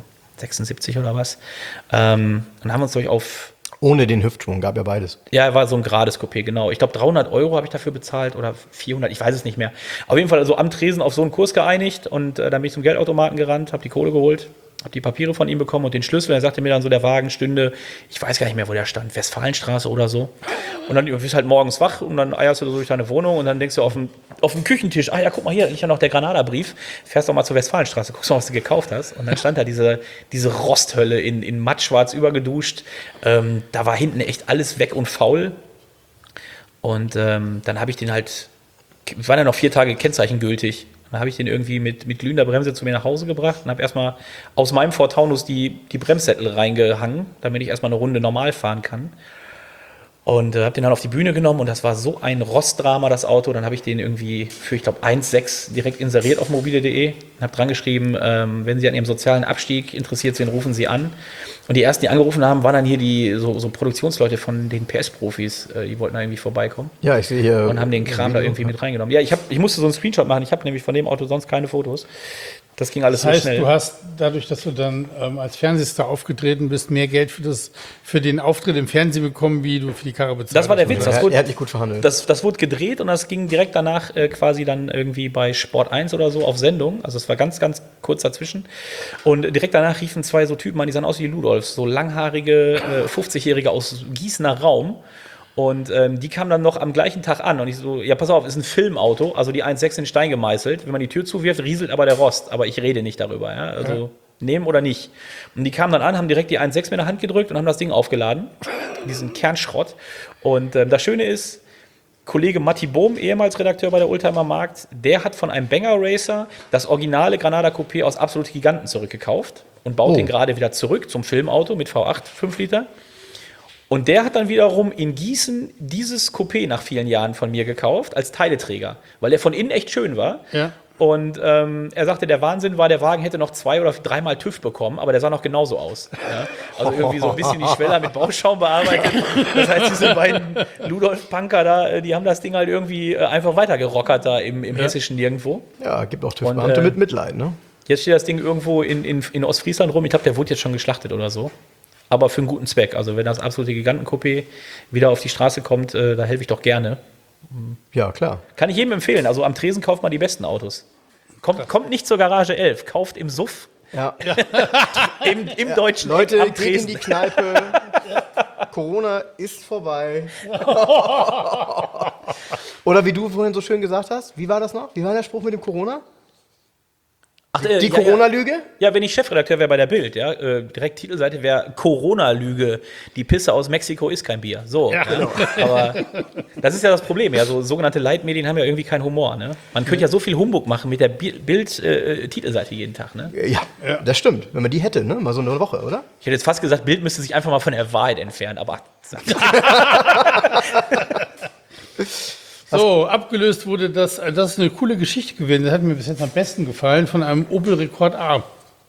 76 oder was. Und haben wir uns auf, Ohne den Hüftschwung, gab ja beides. ja, war so ein gerades Coupé, genau. Ich glaube, 300 € habe ich dafür bezahlt oder 400, ich weiß es nicht mehr. Auf jeden Fall also am Tresen auf so einen Kurs geeinigt und dann bin ich zum Geldautomaten gerannt, habe die Kohle geholt, habe die Papiere von ihm bekommen und den Schlüssel. Er sagte mir dann so, der Wagen stünde, ich weiß gar nicht mehr, wo der stand, Westfalenstraße oder so. Und dann bist du halt morgens wach und dann eierst du so durch deine Wohnung und dann denkst du auf dem Küchentisch, ah ja, guck mal hier, da liegt ja noch der Granada-Brief. Fährst doch mal zur Westfalenstraße, guckst mal, was du gekauft hast. Und dann stand da diese Rosthölle in mattschwarz übergeduscht. Da war hinten echt alles weg und faul. Und dann habe ich den halt, es waren ja noch 4 Tage Kennzeichen gültig. Dann habe ich den irgendwie mit glühender Bremse zu mir nach Hause gebracht und habe erstmal aus meinem Ford Taunus die Bremssättel reingehangen, damit ich erstmal eine Runde normal fahren kann. Und habe den dann auf die Bühne genommen und das war so ein Rostdrama, das Auto. Dann habe ich den irgendwie für, ich glaube, 1,6 direkt inseriert auf mobile.de und habe dran geschrieben, wenn Sie an Ihrem sozialen Abstieg interessiert sind, rufen Sie an. Und die ersten, die angerufen haben, waren dann hier die so Produktionsleute von den PS-Profis. Die wollten da irgendwie vorbeikommen Ja, ich sehe hier. und haben den Kram da irgendwie mit reingenommen. Ja, ich musste so einen Screenshot machen. Ich habe nämlich von dem Auto sonst keine Fotos. Das ging alles Das heißt, so schnell. du hast dadurch, dass du dann als Fernsehstar aufgetreten bist, mehr Geld für den Auftritt im Fernsehen bekommen, wie du für die Karre bezahlt Das war der hast, Witz. oder? Das Er hat nicht gut verhandelt. Das wurde gedreht und das ging direkt danach quasi dann irgendwie bei Sport 1 oder so auf Sendung. Also es war ganz, ganz kurz dazwischen. Und direkt danach riefen 2 so Typen an, die sahen aus wie Ludolfs, so langhaarige 50-Jährige aus Gießener Raum. Und die kamen dann noch am gleichen Tag an. Und ich so, ja, pass auf, ist ein Filmauto, also die 1,6 in Stein gemeißelt. Wenn man die Tür zuwirft, rieselt aber der Rost. Aber ich rede nicht darüber, ja. Also nehmen oder nicht. Und die kamen dann an, haben direkt die 1,6 mir in der Hand gedrückt und haben das Ding aufgeladen. Diesen Kernschrott. Und das Schöne ist, Kollege Matti Bohm, ehemals Redakteur bei der Oldtimer Markt, der hat von einem Banger Racer das originale Granada Coupé aus Absolute Giganten zurückgekauft und baut den gerade wieder zurück zum Filmauto mit V8 5 Liter. Und der hat dann wiederum in Gießen dieses Coupé nach vielen Jahren von mir gekauft als Teileträger, weil der von innen echt schön war. Ja. Und er sagte, der Wahnsinn war, der Wagen hätte noch 2 oder 3 Mal TÜV bekommen, aber der sah noch genauso aus. Ja? Also irgendwie so ein bisschen die Schweller mit Bauschaum bearbeitet. Das heißt, diese beiden Ludolf-Punker da, die haben das Ding halt irgendwie einfach weitergerockert da im Hessischen nirgendwo. Ja, gibt auch TÜV-Beamte mit Mitleid, ne? Jetzt steht das Ding irgendwo in Ostfriesland rum. Ich glaube, der wurde jetzt schon geschlachtet oder so. aber für einen guten Zweck. Also wenn das absolute Gigantencoupé wieder auf die Straße kommt, da helfe ich doch gerne. Ja, klar. Kann ich jedem empfehlen. Also am Tresen kauft man die besten Autos. Kommt nicht zur Garage 11, kauft im Suff, Ja. im Deutschen Leute, am geht in Tresen. die Kneipe. Corona ist vorbei. Oder wie du vorhin so schön gesagt hast, wie war das noch? Wie war der Spruch mit dem Corona? Ach, Die Corona-Lüge? Ja, wenn ich Chefredakteur wäre bei der Bild, ja, direkt Titelseite wäre Corona-Lüge. Die Pisse aus Mexiko ist kein Bier. So, ja. Aber das ist ja das Problem. Ja, so sogenannte Leitmedien haben ja irgendwie keinen Humor. Ne? Man könnte ja so viel Humbug machen mit der Bild-Titelseite jeden Tag. Ne? Ja, das stimmt. Wenn man die hätte, ne? Mal so eine Woche, oder? Ich hätte jetzt fast gesagt, Bild müsste sich einfach mal von der Wahrheit entfernen. Aber So, abgelöst wurde das ist eine coole Geschichte gewesen, das hat mir bis jetzt am besten gefallen, von einem Opel Rekord A.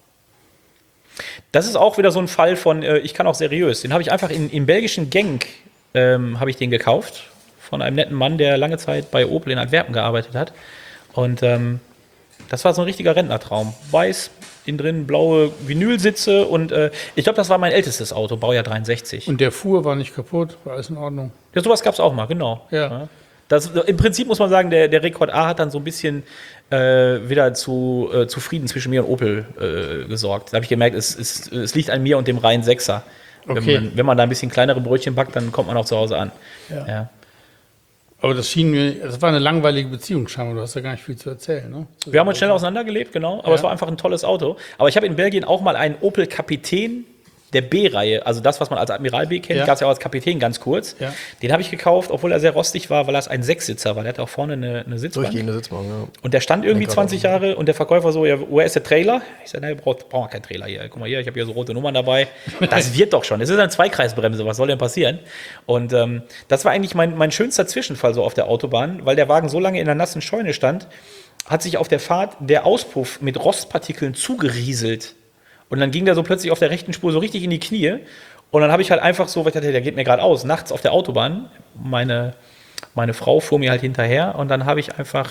das ist auch wieder so ein Fall von, ich kann auch seriös. Den habe ich einfach im belgischen Genk habe ich den gekauft von einem netten Mann, der lange Zeit bei Opel in Antwerpen gearbeitet hat. Und das war so ein richtiger Rentnertraum. Weiß, innen drin blaue Vinylsitze und ich glaube, das war mein ältestes Auto, Baujahr 63. Und der fuhr, war nicht kaputt, war alles in Ordnung. Ja, sowas gab es auch mal, genau. Ja. Im Prinzip muss man sagen, der Rekord A hat dann so ein bisschen wieder zu Frieden zwischen mir und Opel gesorgt. Da habe ich gemerkt, es liegt an mir und dem reinen Sechser. Okay. Wenn man da ein bisschen kleinere Brötchen backt, dann kommt man auch zu Hause an. Ja. Aber das war eine langweilige Beziehung scheinbar, du hast ja gar nicht viel zu erzählen, ne? Wir haben uns schnell auseinandergelebt, genau, aber es war einfach ein tolles Auto. Aber ich habe in Belgien auch mal einen Opel Kapitän der B-Reihe, also das, was man als Admiral B kennt, gab es ja auch als Kapitän ganz kurz. Ja. Den habe ich gekauft, obwohl er sehr rostig war, weil er ein Sechssitzer war. Der hatte auch vorne eine Sitzbank. Durchgehende Sitzbank, ja. Und der stand irgendwie 20 Jahre und der Verkäufer so, ja, woher ist der Trailer? Ich sage, nein, brauchen wir keinen Trailer hier. Guck mal hier, ich habe hier so rote Nummern dabei. Das wird doch schon. Es ist eine Zweikreisbremse, was soll denn passieren? Und das war eigentlich mein schönster Zwischenfall so auf der Autobahn, weil der Wagen so lange in der nassen Scheune stand, hat sich auf der Fahrt der Auspuff mit Rostpartikeln zugerieselt. Und dann ging der so plötzlich auf der rechten Spur so richtig in die Knie. Und dann habe ich halt einfach so, weil ich dachte, der geht mir gerade aus, nachts auf der Autobahn. Meine Frau fuhr mir halt hinterher und dann habe ich einfach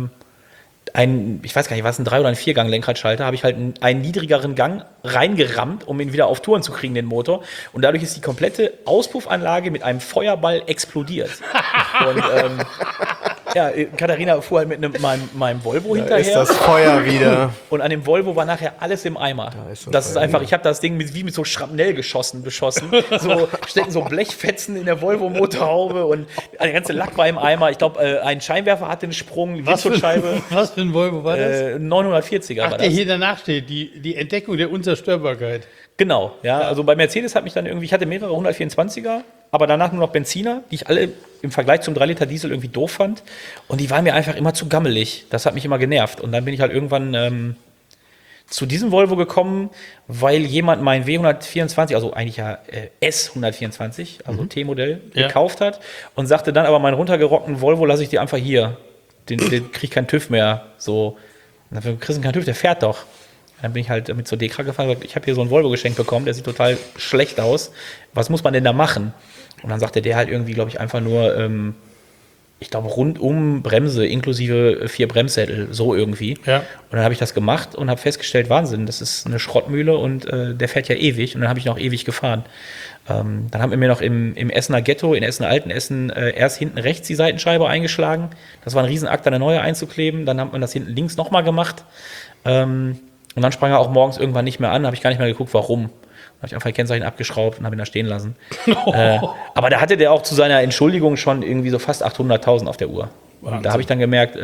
ich weiß gar nicht, was ein 3- oder ein 4-Gang-Lenkradschalter, habe ich halt einen niedrigeren Gang reingerammt, um ihn wieder auf Touren zu kriegen, den Motor. Und dadurch ist die komplette Auspuffanlage mit einem Feuerball explodiert. Und ja, Katharina fuhr halt mit meinem Volvo hinterher. Ist das Feuer wieder. Und an dem Volvo war nachher alles im Eimer. Das ist einfach, ich habe das Ding wie mit so Schrapnellgeschossen beschossen. So stecken so Blechfetzen in der Volvo-Motorhaube und der ganze Lack war im Eimer. Ich glaube, ein Scheinwerfer hatte einen Sprung, die Windschutzscheibe. Was für ein Volvo war das? 940er war der das. hier danach steht, die Entdeckung der Unzerstörbarkeit. Genau, ja. Also bei Mercedes hat mich dann irgendwie, ich hatte mehrere 124er, aber danach nur noch Benziner, die ich alle im Vergleich zum 3 Liter Diesel irgendwie doof fand. Und die waren mir einfach immer zu gammelig. Das hat mich immer genervt. Und dann bin ich halt irgendwann zu diesem Volvo gekommen, weil jemand mein W124, also eigentlich ja S124, also T-Modell, gekauft hat und sagte dann, aber meinen runtergerockten Volvo lasse ich dir einfach hier. Den kriegt keinen TÜV mehr. So, und dann kriegst du keinen TÜV, der fährt doch. Dann bin ich halt mit zur Dekra gefahren und gesagt, ich habe hier so ein Volvo geschenkt bekommen, der sieht total schlecht aus. Was muss man denn da machen? Und dann sagte der halt irgendwie, glaube ich, einfach nur, ich glaube, rundum Bremse, inklusive 4 Bremssättel, so irgendwie. Ja. Und dann habe ich das gemacht und habe festgestellt, Wahnsinn, das ist eine Schrottmühle und der fährt ja ewig. Und dann habe ich noch ewig gefahren. Dann haben wir mir noch im Essener Ghetto, in Essen Altenessen, erst hinten rechts die Seitenscheibe eingeschlagen. Das war ein Riesenakt, eine neue einzukleben. Dann hat man das hinten links nochmal gemacht. Und dann sprang er auch morgens irgendwann nicht mehr an, habe ich gar nicht mehr geguckt, warum. Dann habe ich einfach die Kennzeichen abgeschraubt und habe ihn da stehen lassen. Aber da hatte der auch zu seiner Entschuldigung schon irgendwie so fast 800.000 auf der Uhr. Und da habe ich dann gemerkt,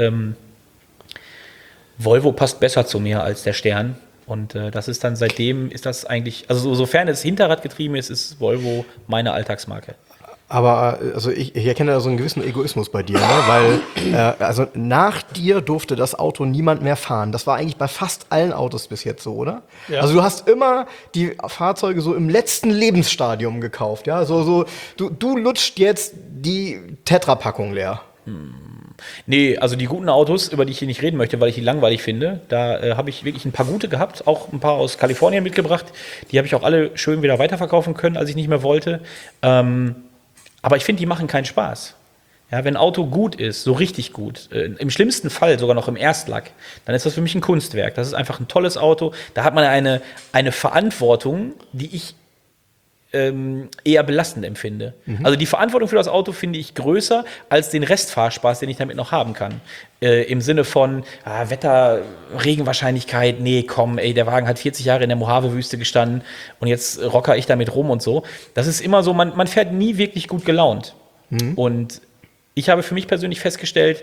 Volvo passt besser zu mir als der Stern. Und das ist dann seitdem, ist das eigentlich, also sofern es Hinterradgetrieben ist Volvo meine Alltagsmarke. Aber also ich erkenne da so einen gewissen Egoismus bei dir, ne? Weil also nach dir durfte das Auto niemand mehr fahren. Das war eigentlich bei fast allen Autos bis jetzt so, oder? Ja. Also du hast immer die Fahrzeuge so im letzten Lebensstadium gekauft, ja? So du lutscht jetzt die Tetra-Packung leer. Nee, also die guten Autos, über die ich hier nicht reden möchte, weil ich die langweilig finde, da habe ich wirklich ein paar gute gehabt, auch ein paar aus Kalifornien mitgebracht. Die habe ich auch alle schön wieder weiterverkaufen können, als ich nicht mehr wollte. Aber ich finde, die machen keinen Spaß. Ja, wenn ein Auto gut ist, so richtig gut, im schlimmsten Fall sogar noch im Erstlack, dann ist das für mich ein Kunstwerk. Das ist einfach ein tolles Auto. Da hat man eine Verantwortung, die ich eher belastend empfinde. Also die Verantwortung für das Auto finde ich größer als den Restfahrspaß, den ich damit noch haben kann. Im Sinne von Wetter, Regenwahrscheinlichkeit, nee, komm, ey, der Wagen hat 40 Jahre in der Mojave-Wüste gestanden und jetzt rocker ich damit rum und so. Das ist immer so, man fährt nie wirklich gut gelaunt. Und ich habe für mich persönlich festgestellt,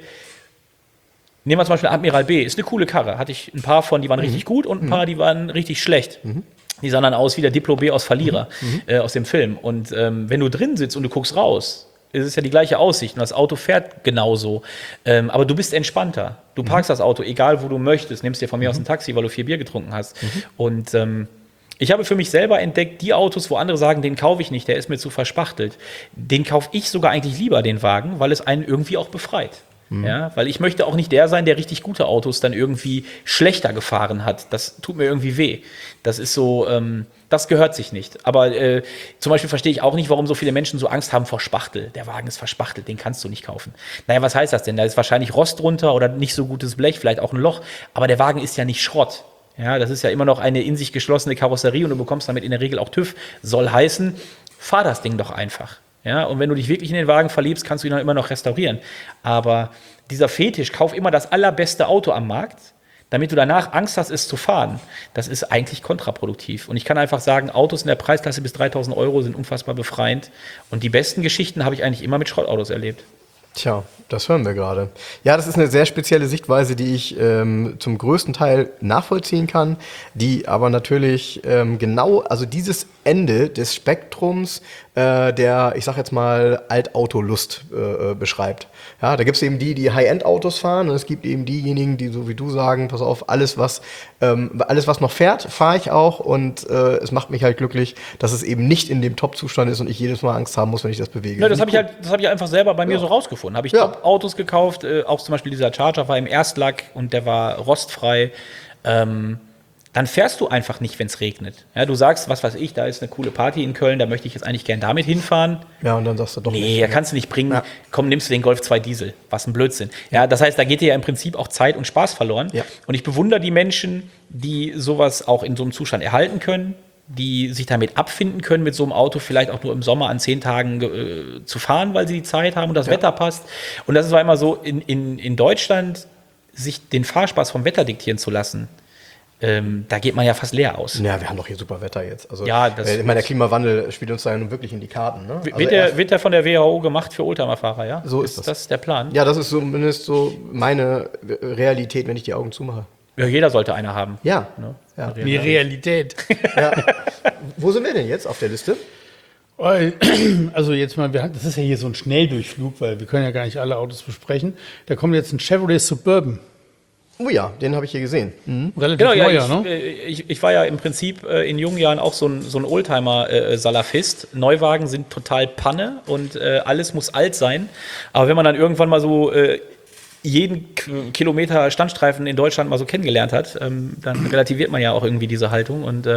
nehmen wir zum Beispiel Admiral B, ist eine coole Karre. Hatte ich ein paar von, die waren richtig gut und ein paar, die waren richtig schlecht. Die sahen dann aus wie der Diplo B aus Verlierer, aus dem Film. Und wenn du drin sitzt und du guckst raus, ist es ja die gleiche Aussicht und das Auto fährt genauso. Aber du bist entspannter. Du parkst das Auto, egal wo du möchtest, nimmst dir von mir aus ein Taxi, weil du 4 Bier getrunken hast. Und ich habe für mich selber entdeckt, die Autos, wo andere sagen, den kaufe ich nicht, der ist mir zu verspachtelt, den kaufe ich sogar eigentlich lieber, den Wagen, weil es einen irgendwie auch befreit. Ja, weil ich möchte auch nicht der sein, der richtig gute Autos dann irgendwie schlechter gefahren hat. Das tut mir irgendwie weh. Das ist so, das gehört sich nicht. Aber zum Beispiel verstehe ich auch nicht, warum so viele Menschen so Angst haben vor Spachtel. Der Wagen ist verspachtelt, den kannst du nicht kaufen. Naja, was heißt das denn? Da ist wahrscheinlich Rost drunter oder nicht so gutes Blech, vielleicht auch ein Loch. Aber der Wagen ist ja nicht Schrott. Ja, das ist ja immer noch eine in sich geschlossene Karosserie und du bekommst damit in der Regel auch TÜV. Soll heißen, fahr das Ding doch einfach. Ja, und wenn du dich wirklich in den Wagen verliebst, kannst du ihn dann immer noch restaurieren. Aber dieser Fetisch, kauf immer das allerbeste Auto am Markt, damit du danach Angst hast, es zu fahren, das ist eigentlich kontraproduktiv. Und ich kann einfach sagen, Autos in der Preisklasse bis 3.000 Euro sind unfassbar befreiend. Und die besten Geschichten habe ich eigentlich immer mit Schrottautos erlebt. Tja, das hören wir gerade. Ja, das ist eine sehr spezielle Sichtweise, die ich zum größten Teil nachvollziehen kann, die aber natürlich genau, also dieses Ende des Spektrums der, ich sag jetzt mal, Altautolust beschreibt. Ja, da gibt es eben die High-End-Autos fahren und es gibt eben diejenigen, die so wie du sagen, pass auf, alles was noch fährt, fahre ich auch und es macht mich halt glücklich, dass es eben nicht in dem Top-Zustand ist und ich jedes Mal Angst haben muss, wenn ich das bewege. Ja, das habe ich einfach selber bei mir so rausgefunden. Habe ich Top-Autos gekauft, auch zum Beispiel dieser Charger war im Erstlack und der war rostfrei. Dann fährst du einfach nicht, wenn es regnet. Ja, du sagst, was weiß ich, da ist eine coole Party in Köln, da möchte ich jetzt eigentlich gern damit hinfahren. Ja, und dann sagst du doch nicht. Nee, da kannst du nicht bringen. Ja. Komm, nimmst du den Golf 2 Diesel. Was ein Blödsinn. Ja, das heißt, da geht dir ja im Prinzip auch Zeit und Spaß verloren. Ja. Und ich bewundere die Menschen, die sowas auch in so einem Zustand erhalten können, die sich damit abfinden können, mit so einem Auto vielleicht auch nur im Sommer an 10 Tagen zu fahren, weil sie die Zeit haben und das Wetter passt. Und das war immer so, in Deutschland sich den Fahrspaß vom Wetter diktieren zu lassen, da geht man ja fast leer aus. Ja, wir haben doch hier super Wetter jetzt. Also, ja, ich meine, der Klimawandel spielt uns da ja nun wirklich in die Karten. Ne? Wird der von der WHO gemacht für Oldtimerfahrer, ja? So ist das. Ist das der Plan? Ja, das ist zumindest so meine Realität, wenn ich die Augen zumache. Ja, jeder sollte eine haben. Ja. Ne? Ja. Die Realität. Ja. Wo sind wir denn jetzt auf der Liste? Also jetzt mal, das ist ja hier so ein Schnelldurchflug, weil wir können ja gar nicht alle Autos besprechen. Da kommt jetzt ein Chevrolet Suburban. Oh ja, den habe ich hier gesehen. Relativ genau, neuer, ne? Ich war ja im Prinzip in jungen Jahren auch so ein Oldtimer-Salafist. Neuwagen sind total Panne und alles muss alt sein. Aber wenn man dann irgendwann mal so jeden Kilometer Standstreifen in Deutschland mal so kennengelernt hat, dann relativiert man ja auch irgendwie diese Haltung. Und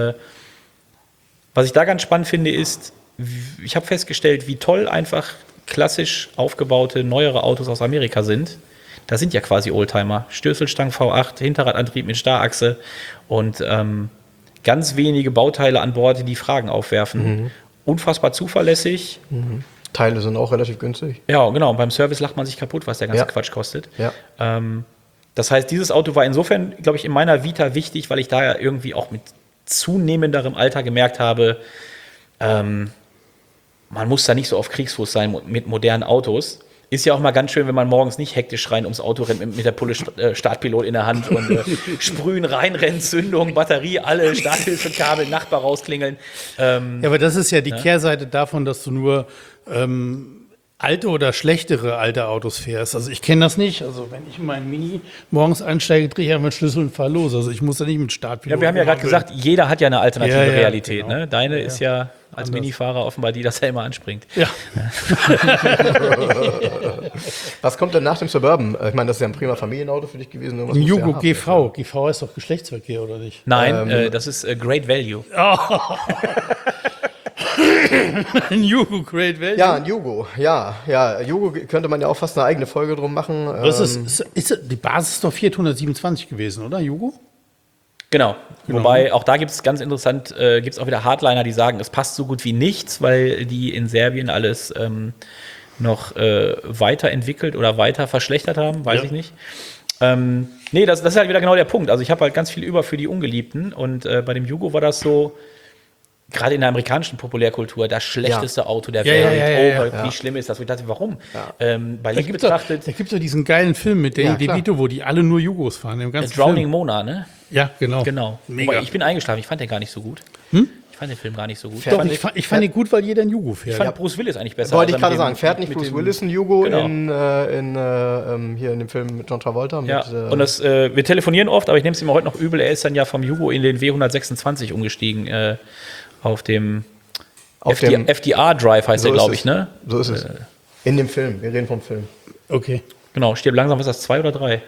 was ich da ganz spannend finde, ist, ich habe festgestellt, wie toll einfach klassisch aufgebaute, neuere Autos aus Amerika sind. Das sind ja quasi Oldtimer. Stößelstangen V8, Hinterradantrieb mit Starrachse und ganz wenige Bauteile an Bord, die Fragen aufwerfen. Unfassbar zuverlässig. Teile sind auch relativ günstig. Ja, genau. Beim Service lacht man sich kaputt, was der ganze Quatsch kostet. Ja. Das heißt, dieses Auto war insofern, glaube ich, in meiner Vita wichtig, weil ich da ja irgendwie auch mit zunehmenderem Alter gemerkt habe, man muss da nicht so auf Kriegsfuß sein mit modernen Autos. Ist ja auch mal ganz schön, wenn man morgens nicht hektisch rein ums Auto rennt mit der Pulle Startpilot in der Hand und sprühen, reinrennen, Zündung, Batterie, alle, Starthilfekabel, Nachbar rausklingeln. Ja, aber das ist ja die Kehrseite davon, dass du nur alte oder schlechtere alte Autos fährst. Also ich kenne das nicht. Also wenn ich in meinen Mini morgens einsteige, drehe ich einfach mit Schlüssel und fahre los. Also ich muss da nicht mit Startpilot. Ja, wir haben ja gerade gesagt, jeder hat ja eine alternative Realität. Genau. Ne? Deine ist ja als Minifahrer offenbar die, dass er immer anspringt. Ja. Was kommt denn nach dem Suburban? Ich meine, das ist ja ein prima Familienauto für dich gewesen. Ein Yugo GV. GV ist doch Geschlechtsverkehr, oder nicht? Nein, das ist Great Value. Ein Yugo Great Value? Ja, ein Yugo. Ja. Yugo könnte man ja auch fast eine eigene Folge drum machen. Das ist die Basis ist doch Fiat 127 gewesen, oder? Yugo? Genau. Wobei, auch da gibt es ganz interessant, gibt es auch wieder Hardliner, die sagen, es passt so gut wie nichts, weil die in Serbien alles noch weiterentwickelt oder weiter verschlechtert haben, weiß ich nicht. Nee, das ist halt wieder genau der Punkt. Also ich habe halt ganz viel über für die Ungeliebten und bei dem Jugo war das so, gerade in der amerikanischen Populärkultur, das schlechteste Auto der Welt. Wie schlimm ist das? Ich dachte, warum? Bei Licht betrachtet. Da gibt es doch diesen geilen Film mit Danny DeVito, wo die alle nur Jugos fahren. Im ganzen Drowning Film. Mona, ne? Ja, genau. Mega. Wobei, ich bin eingeschlafen, ich fand den gar nicht so gut. Ich fand den Film gar nicht so gut. Doch, ich fand ihn gut, weil jeder ein Jugo fährt. Ich fand Bruce Willis eigentlich besser. Wollte ich gerade sagen, fährt nicht Bruce Willis ein Jugo Genau. hier in dem Film mit John Travolta? Ja, und wir telefonieren oft, aber ich nehme es ihm heute noch übel. Er ist dann ja vom Jugo in den W126 umgestiegen, auf dem FDR-Drive heißt so der, glaube ich, ne? So ist es. In dem Film, wir reden vom Film. Okay. Genau, stirb langsam, was ist das, 2 oder 3?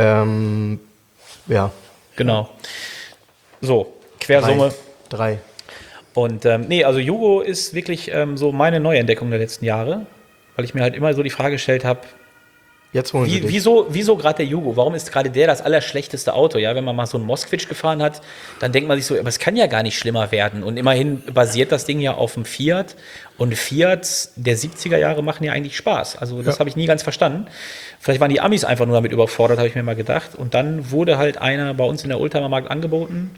Ja. Genau. So, Quersumme. 3. Und also Jugo ist wirklich so meine Neuentdeckung der letzten Jahre, weil ich mir halt immer so die Frage gestellt habe, Jetzt holen sie dich. wieso gerade der Jugo? Warum ist gerade der das allerschlechteste Auto? Ja, wenn man mal so einen Moskvich gefahren hat, dann denkt man sich so, aber es kann ja gar nicht schlimmer werden. Und immerhin basiert das Ding ja auf dem Fiat. Und Fiats der 70er Jahre machen ja eigentlich Spaß. Also das habe ich nie ganz verstanden. Vielleicht waren die Amis einfach nur damit überfordert, habe ich mir mal gedacht. Und dann wurde halt einer bei uns in der Oldtimer-Markt angeboten.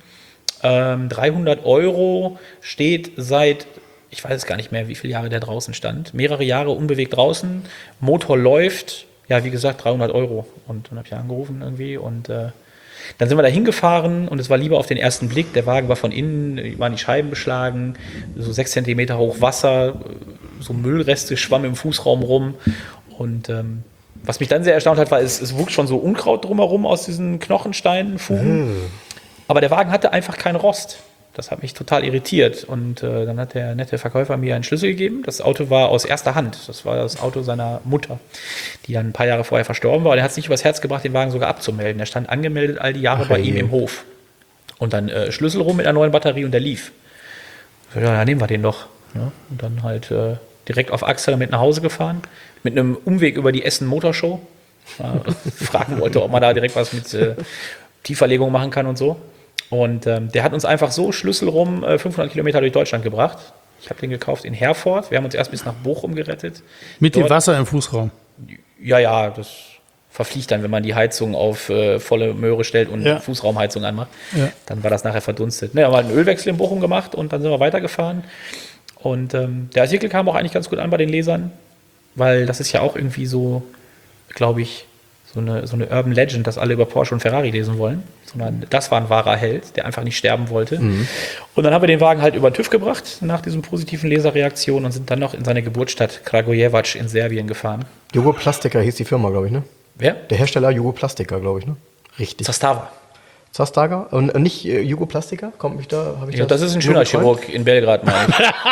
300 € steht seit, ich weiß es gar nicht mehr, wie viele Jahre der draußen stand. Mehrere Jahre unbewegt draußen. Motor läuft. Ja, wie gesagt, 300 €. Und dann habe ich angerufen irgendwie und dann sind wir da hingefahren und es war lieber auf den ersten Blick. Der Wagen war von innen, waren die Scheiben beschlagen, so 6 Zentimeter hoch Wasser, so Müllreste schwammen im Fußraum rum. Und was mich dann sehr erstaunt hat, war, es wuchs schon so Unkraut drumherum aus diesen Knochensteinen, Fugen. Aber der Wagen hatte einfach keinen Rost. Das hat mich total irritiert. Und dann hat der nette Verkäufer mir einen Schlüssel gegeben. Das Auto war aus erster Hand. Das war das Auto seiner Mutter, die dann ein paar Jahre vorher verstorben war. Und er hat es nicht übers Herz gebracht, den Wagen sogar abzumelden. Der stand angemeldet all die Jahre bei ihm im Hof. Und dann Schlüssel rum mit einer neuen Batterie und der lief. Ja, dann nehmen wir den doch. Ja, und dann halt direkt auf Achse damit nach Hause gefahren. Mit einem Umweg über die Essen Motorshow. Fragen wollte, ob man da direkt was mit Tieferlegung machen kann und so. Und der hat uns einfach so schlüsselrum 500 Kilometer durch Deutschland gebracht. Ich habe den gekauft in Herford. Wir haben uns erst bis nach Bochum gerettet. Mit dem Wasser im Fußraum. Ja, das verfliegt dann, wenn man die Heizung auf volle Möhre stellt und Fußraumheizung anmacht. Ja. Dann war das nachher verdunstet. Wir haben einen Ölwechsel in Bochum gemacht und dann sind wir weitergefahren. Und der Artikel kam auch eigentlich ganz gut an bei den Lesern, weil das ist ja auch irgendwie so, glaube ich, so eine Urban Legend, dass alle über Porsche und Ferrari lesen wollen. Sondern das war ein wahrer Held, der einfach nicht sterben wollte. Und dann haben wir den Wagen halt über den TÜV gebracht, nach diesen positiven Leserreaktionen und sind dann noch in seine Geburtsstadt Kragujevac in Serbien gefahren. Jugoplastica hieß die Firma, glaube ich, ne? Wer? Der Hersteller Jugoplastica, glaube ich, ne? Richtig. Zastaga? Und nicht Jugoplastica? Kommt mich da? Habe ich das ist ein schöner Chirurg in Belgrad, meine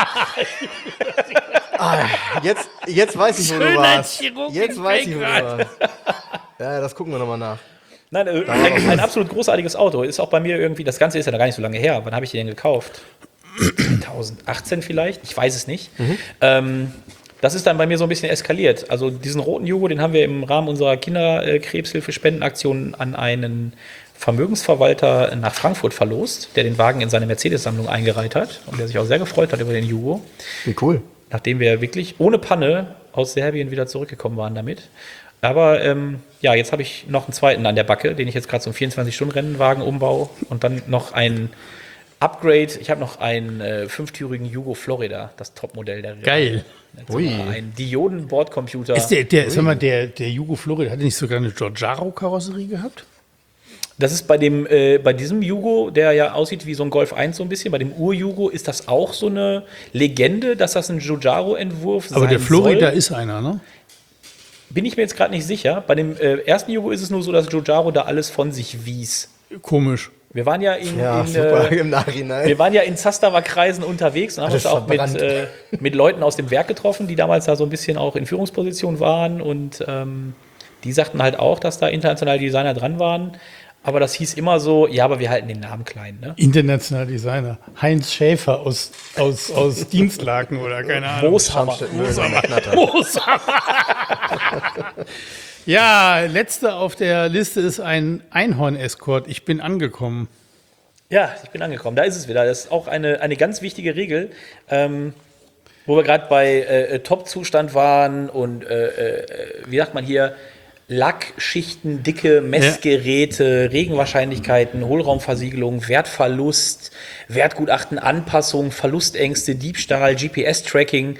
ich. Jetzt weiß ich, wo du warst. Jetzt weiß ich, wo du warst. Ja, das gucken wir nochmal nach. Nein, ein absolut großartiges Auto. Ist auch bei mir irgendwie, das Ganze ist ja noch gar nicht so lange her. Wann habe ich den gekauft? 2018 vielleicht? Ich weiß es nicht. Das ist dann bei mir so ein bisschen eskaliert. Also diesen roten Jugo, den haben wir im Rahmen unserer Kinderkrebshilfe-Spendenaktion an einen Vermögensverwalter nach Frankfurt verlost, der den Wagen in seine Mercedes-Sammlung eingereiht hat und der sich auch sehr gefreut hat über den Jugo. Wie cool. Nachdem wir wirklich ohne Panne aus Serbien wieder zurückgekommen waren damit. Aber jetzt habe ich noch einen zweiten an der Backe, den ich jetzt gerade zum 24-Stunden-Rennenwagen umbaue und dann noch ein Upgrade. Ich habe noch einen 5-türigen Jugo Florida, das Topmodell der Renault. Geil. Ein Dioden-Bordcomputer. Ist der Jugo Florida, hat er nicht sogar eine Giugiaro-Karosserie gehabt? Das ist bei diesem Jugo, der ja aussieht wie so ein Golf 1 so ein bisschen, bei dem Ur-Jugo ist das auch so eine Legende, dass das ein Giugiaro-Entwurf sein soll. Aber der Florida ist einer, ne? Bin ich mir jetzt gerade nicht sicher. Bei dem ersten Jugo ist es nur so, dass Giugiaro da alles von sich wies. Komisch. Wir waren ja im Nachhinein. Wir waren ja in Zastava-Kreisen unterwegs und haben uns auch mit Leuten aus dem Werk getroffen, die damals da so ein bisschen auch in Führungsposition waren. Und die sagten halt auch, dass da internationale Designer dran waren. Aber das hieß immer so, ja, aber wir halten den Namen klein. Ne? Internationaler Designer. Heinz Schäfer aus Dienstlaken oder keine Ahnung. Mooshammer. Ja, letzte auf der Liste ist ein Einhorn-Escort. Ich bin angekommen. Ja, ich bin angekommen. Da ist es wieder. Das ist auch eine ganz wichtige Regel, wo wir gerade bei Top-Zustand waren und wie sagt man hier, Lackschichten, dicke Messgeräte, Regenwahrscheinlichkeiten, Hohlraumversiegelung, Wertverlust, Wertgutachten, Anpassung, Verlustängste, Diebstahl, GPS-Tracking.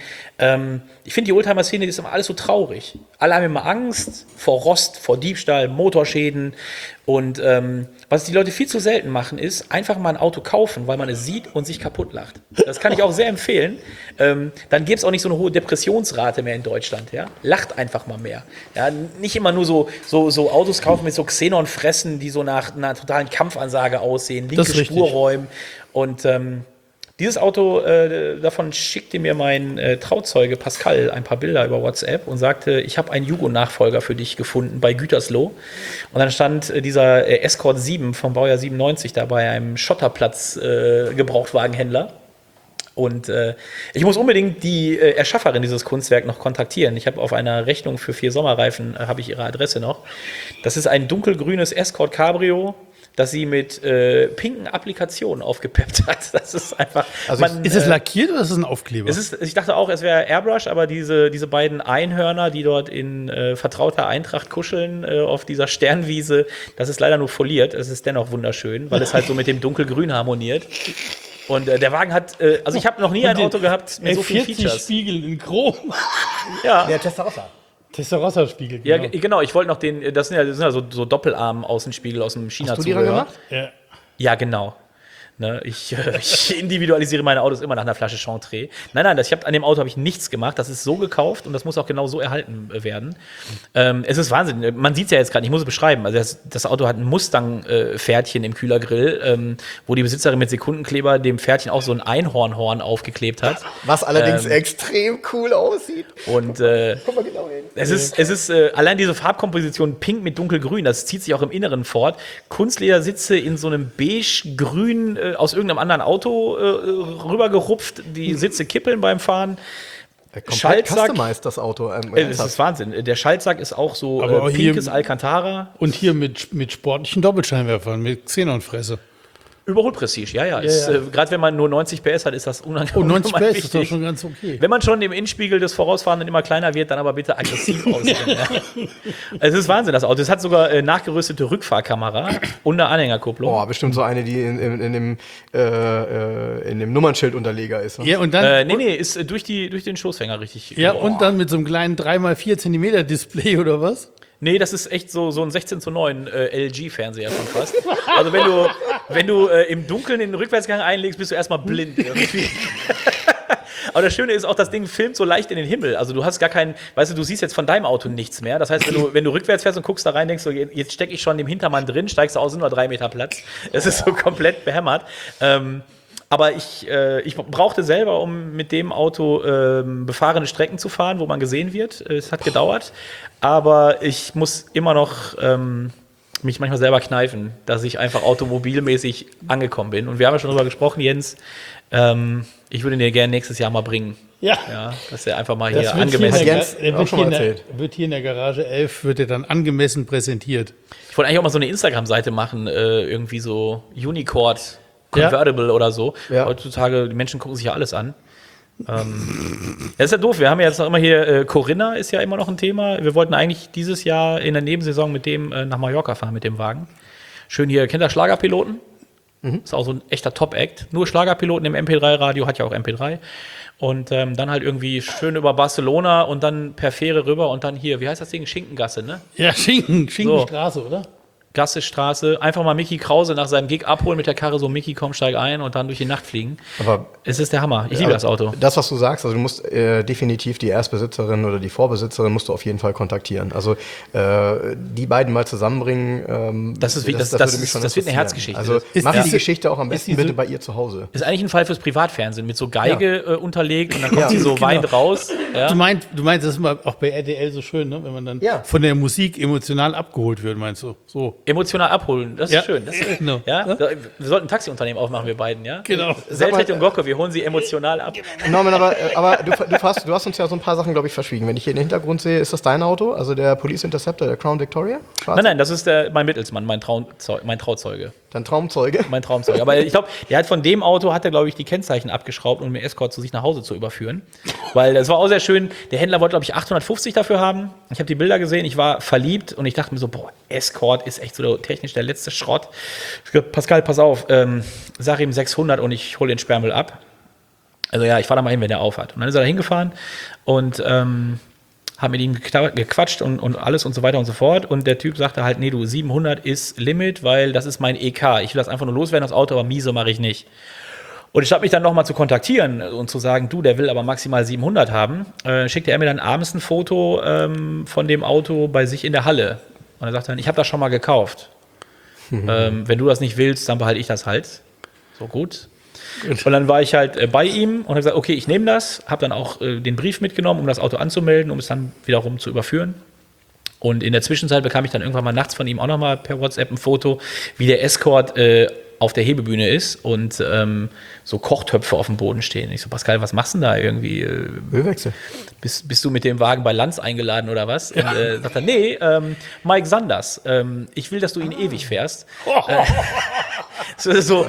Ich finde, die Oldtimer-Szene ist immer alles so traurig. Alle haben immer Angst vor Rost, vor Diebstahl, Motorschäden. Und was die Leute viel zu selten machen, ist einfach mal ein Auto kaufen, weil man es sieht und sich kaputt lacht. Das kann ich auch sehr empfehlen. Dann gäbe es auch nicht so eine hohe Depressionsrate mehr in Deutschland. Ja? Lacht einfach mal mehr. Ja? Nicht immer nur so Autos kaufen mit so Xenon-Fressen, die so nach einer totalen Kampfansage aussehen, linke Spurräume. Und dieses Auto, davon schickte mir mein Trauzeuge Pascal ein paar Bilder über WhatsApp und sagte, ich habe einen Yugo-Nachfolger für dich gefunden bei Gütersloh. Und dann stand dieser Escort 7 vom Baujahr 97 da bei einem Schotterplatz Gebrauchtwagenhändler. Und ich muss unbedingt die Erschafferin dieses Kunstwerks noch kontaktieren. Ich habe auf einer Rechnung für 4 Sommerreifen, habe ich ihre Adresse noch. Das ist ein dunkelgrünes Escort Cabrio, das sie mit pinken Applikationen aufgepeppt hat. Das ist einfach. Also ist es lackiert oder ist es ein Aufkleber? Ich dachte auch, es wäre Airbrush, aber diese beiden Einhörner, die dort in vertrauter Eintracht kuscheln auf dieser Sternwiese, das ist leider nur foliert. Es ist dennoch wunderschön, weil es halt so mit dem dunkelgrün harmoniert. Und der Wagen hat, also ich habe noch nie ein Auto gehabt mit so vielen Features. Spiegel in Chrom. Ja. Der Testarossa. Testarossa-Spiegel, Genau. Ja, genau. Ich wollte noch das sind ja so Doppelarm-Außenspiegel aus dem China-Zubehör. Hast du die dran gemacht? Ja, genau. Ne, ich individualisiere meine Autos immer nach einer Flasche Chantre. Nein, an dem Auto habe ich nichts gemacht. Das ist so gekauft und das muss auch genau so erhalten werden. Es ist Wahnsinn. Man sieht es ja jetzt gerade, ich muss es beschreiben. Also das Auto hat ein Mustang-Pferdchen im Kühlergrill, wo die Besitzerin mit Sekundenkleber dem Pferdchen auch so ein Einhornhorn aufgeklebt hat. Was allerdings extrem cool aussieht. Und Guck mal genau hin. es ist allein diese Farbkomposition pink mit dunkelgrün, das zieht sich auch im Inneren fort. Kunstledersitze in so einem beige-grün aus irgendeinem anderen Auto rübergerupft, die Sitze kippeln beim Fahren. Schaltsack. Customized das Auto. Das ist Wahnsinn. Der Schaltsack ist auch so pinkes Alcantara. Und hier mit sportlichen Doppelscheinwerfern, mit Xenonfresse. Überholt Prestige, ja. Gerade wenn man nur 90 PS hat, ist das unangenehm. Und 90 PS ist doch schon ganz okay. Wenn man schon im Innenspiegel des Vorausfahrenden immer kleiner wird, dann aber bitte aggressiv aussehen. Ja. Es ist Wahnsinn, das Auto. Es hat sogar nachgerüstete Rückfahrkamera und eine Anhängerkupplung. Boah, bestimmt so eine, die in dem Nummernschildunterleger ist. Ne? Ja, und dann. Nee, ist durch den Schoßfänger richtig. Ja, und dann mit so einem kleinen 3x4 cm Display oder was? Nee, das ist echt so ein 16:9 LG-Fernseher schon fast. Also wenn du im Dunkeln den Rückwärtsgang einlegst, bist du erstmal blind irgendwie. Aber das Schöne ist auch, das Ding filmt so leicht in den Himmel. Also du hast gar keinen, weißt du siehst jetzt von deinem Auto nichts mehr. Das heißt, wenn du rückwärts fährst und guckst da rein, denkst du, jetzt stecke ich schon im Hintermann drin, steigst du aus, sind nur 3 Meter Platz. Es ist so komplett behämmert. Aber ich brauchte selber, um mit dem Auto befahrene Strecken zu fahren, wo man gesehen wird. Es hat gedauert. Aber ich muss immer noch mich manchmal selber kneifen, dass ich einfach automobilmäßig angekommen bin. Und wir haben ja schon darüber gesprochen, Jens. Ich würde ihn dir gerne nächstes Jahr mal bringen. Ja, dass er einfach mal hier angemessen wird hier in der Garage 11 wird er dann angemessen präsentiert. Ich wollte eigentlich auch mal so eine Instagram-Seite machen, irgendwie so Unicord Convertible oder so. Ja. Heutzutage, die Menschen gucken sich ja alles an. Das ist ja doof. Wir haben ja jetzt noch immer hier, Corinna ist ja immer noch ein Thema. Wir wollten eigentlich dieses Jahr in der Nebensaison mit dem nach Mallorca fahren mit dem Wagen. Schön hier, kennt ihr Schlagerpiloten? Ist auch so ein echter Top-Act. Nur Schlagerpiloten im MP3-Radio, hat ja auch MP3. Und dann halt irgendwie schön über Barcelona und dann per Fähre rüber und dann hier, wie heißt das Ding? Schinkengasse, ne? Ja, Schinkenstraße, oder? Gassestraße, einfach mal Mickey Krause nach seinem Gig abholen mit der Karre, so Mickey, komm, steig ein und dann durch die Nacht fliegen. Aber es ist der Hammer. Ich liebe das Auto. Das, was du sagst, also du musst definitiv die Erstbesitzerin oder die Vorbesitzerin musst du auf jeden Fall kontaktieren. Also die beiden mal zusammenbringen, das ist das wird eine Herzgeschichte. Also mach die Geschichte auch am besten bitte bei ihr zu Hause. Ist eigentlich ein Fall fürs Privatfernsehen, mit so Geige unterlegt und dann kommt sie so weinend raus. Ja. Du meinst, das ist immer auch bei RTL so schön, ne? Wenn man dann von der Musik emotional abgeholt wird, meinst du? So. Emotional abholen, das ist schön. Das ist, genau. Ja? Wir sollten ein Taxiunternehmen aufmachen, wir beiden, ja? Genau. Seltec und Gocke, wir holen sie emotional ab. Norman, aber du hast uns ja so ein paar Sachen, glaube ich, verschwiegen. Wenn ich hier den Hintergrund sehe, ist das dein Auto? Also der Police Interceptor, der Crown Victoria? Nein, das ist mein Mittelsmann, mein Trauzeuge. Dein Traumzeuge? Mein Traumzeuge. Aber ich glaube, der hat von dem Auto, glaube ich, die Kennzeichen abgeschraubt, um den Escort zu sich nach Hause zu überführen. Weil das war auch sehr schön. Der Händler wollte, glaube ich, 850 dafür haben. Ich habe die Bilder gesehen, ich war verliebt und ich dachte mir so, boah, Escort ist echt so technisch der letzte Schrott. Ich gesagt, Pascal, pass auf, sag ihm 600 und ich hole den Sperrmüll ab. Also ja, ich fahre da mal hin, wenn der aufhat. Und dann ist er da hingefahren und haben mit ihm gequatscht und alles und so weiter und so fort. Und der Typ sagte halt, nee, du, 700 ist Limit, weil das ist mein EK. Ich will das einfach nur loswerden, das Auto, aber miese mache ich nicht. Und statt mich dann nochmal zu kontaktieren und zu sagen, du, der will aber maximal 700 haben, schickte er mir dann abends ein Foto von dem Auto bei sich in der Halle. Und er sagte dann, ich habe das schon mal gekauft. Wenn du das nicht willst, dann behalte ich das halt. So gut. Und dann war ich halt bei ihm und habe gesagt, okay, ich nehme das, habe dann auch den Brief mitgenommen, um das Auto anzumelden, um es dann wiederum zu überführen. Und in der Zwischenzeit bekam ich dann irgendwann mal nachts von ihm auch nochmal per WhatsApp ein Foto, wie der Escort auf der Hebebühne ist und so Kochtöpfe auf dem Boden stehen. Ich so, Pascal, was machst du denn da irgendwie? Ölwechsel. Bist du mit dem Wagen bei Lanz eingeladen oder was? Und sagt er, nee, Mike Sanders, ich will, dass du ihn ewig fährst. So,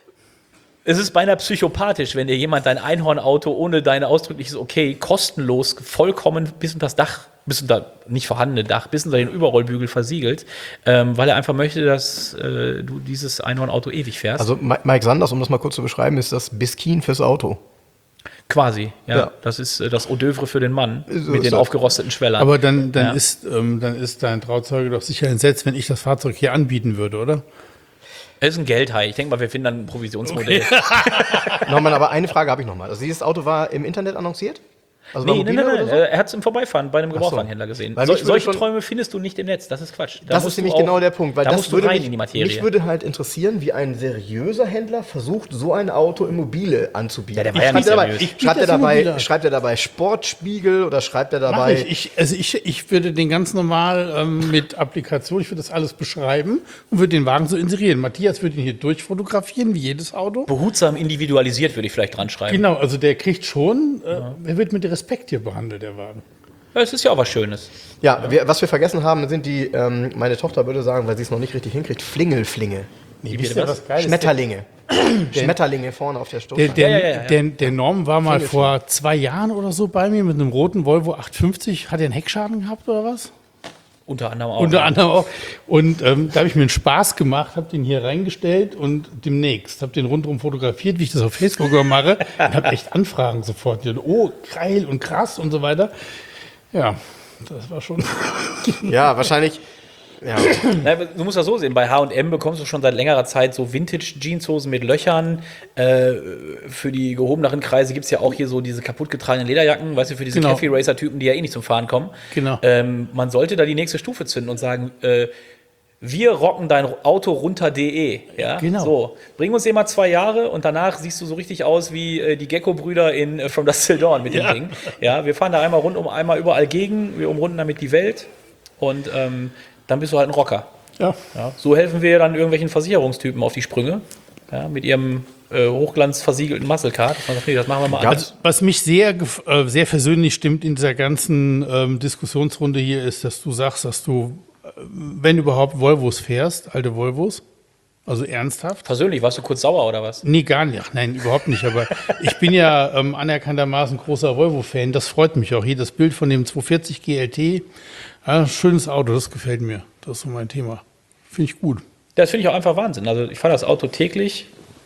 es ist beinahe psychopathisch, wenn dir jemand dein Einhornauto ohne dein ausdrückliches Okay kostenlos vollkommen bis unter das Dach, bis unter nicht vorhandene Dach, bis unter den Überrollbügel versiegelt, weil er einfach möchte, dass du dieses Einhornauto ewig fährst. Also Mike Sanders, um das mal kurz zu beschreiben, ist das Biskin fürs Auto. Quasi, ja. Ja. Das ist das Eau d'oeuvre für den Mann So mit ist den das. aufgerosteten Schwellern. Aber dann Ja. ist dein Trauzeuge doch sicher entsetzt, wenn ich das Fahrzeug hier anbieten würde, oder? Es ist ein Geldhai. Ich denke mal, wir finden dann ein Provisionsmodell. Norman, aber eine Frage habe ich nochmal. Also dieses Auto war im Internet annonciert? Also bei Nee, Mobile oder so? Er hat es im Vorbeifahren bei einem so. Gebrauchtwagenhändler gesehen. Weil mich würde Solche schon- Träume findest du nicht im Netz. Das ist Quatsch. Da Das musst ist du nämlich auch- genau der Punkt, weil da das musst du würde rein mich, in die Materie. mich würde halt interessieren, wie ein seriöser Händler versucht, so ein Auto im Mobile anzubieten. Ja, der war ja nicht seriös. Schreibt er dabei Sportspiegel oder schreibt er dabei... Ich würde den ganz normal mit Applikation, ich würde das alles beschreiben und würde den Wagen so inserieren. Matthias würde ihn hier durchfotografieren, wie jedes Auto. Behutsam individualisiert, würde ich vielleicht dran schreiben. Genau, also der kriegt schon, er wird mit Respekt hier behandelt, der Wagen. Ja, es ist ja auch was Schönes. Ja, was wir vergessen haben, sind die, meine Tochter würde sagen, weil sie es noch nicht richtig hinkriegt, Flingelflinge. Nee, wisst ihr, was Geiles? Schmetterlinge. Schmetterlinge vorne auf der Stoßstange. Der Norm war mal vor 2 Jahren oder so bei mir mit einem roten Volvo 850. Hat er einen Heckschaden gehabt oder was? Unter anderem auch. Unter anderem auch. Und da habe ich mir einen Spaß gemacht, habe den hier reingestellt und demnächst habe den rundherum fotografiert, wie ich das auf Facebook mache. Und habe echt Anfragen sofort. Oh, geil und krass und so weiter. Ja, das war schon. Ja, wahrscheinlich... Ja. Na, du musst das so sehen, bei H&M bekommst du schon seit längerer Zeit so Vintage-Jeanshosen mit Löchern. Für die gehobeneren Kreise gibt es ja auch hier so diese kaputtgetragenen Lederjacken, weißt du, für diese Genau. Cafe-Racer-Typen, die ja eh nicht zum Fahren kommen. Genau. Man sollte da die nächste Stufe zünden und sagen, wir rocken dein Auto runter.de. Ja? Genau. So, bring uns den mal 2 Jahre und danach siehst du so richtig aus wie die Gecko-Brüder in From Dusk Till Dawn mit dem Ding. Ja, wir fahren da einmal überall gegen, wir umrunden damit die Welt und dann bist du halt ein Rocker. Ja. Ja, so helfen wir dann irgendwelchen Versicherungstypen auf die Sprünge, ja, mit ihrem hochglanzversiegelten Muscle Card. Dass man sagt, nee, das machen wir mal alles. Was mich sehr persönlich stimmt in dieser ganzen Diskussionsrunde hier ist, dass du sagst, dass du, wenn überhaupt, Volvos fährst, alte Volvos. Also ernsthaft? Persönlich, warst du kurz sauer oder was? Nee, gar nicht. Ach, nein, überhaupt nicht. Aber ich bin ja anerkanntermaßen großer Volvo-Fan. Das freut mich auch. Hier das Bild von dem 240 GLT. Ja, schönes Auto, das gefällt mir. Das ist so mein Thema. Finde ich gut. Das finde ich auch einfach Wahnsinn. Also ich fahre das Auto täglich,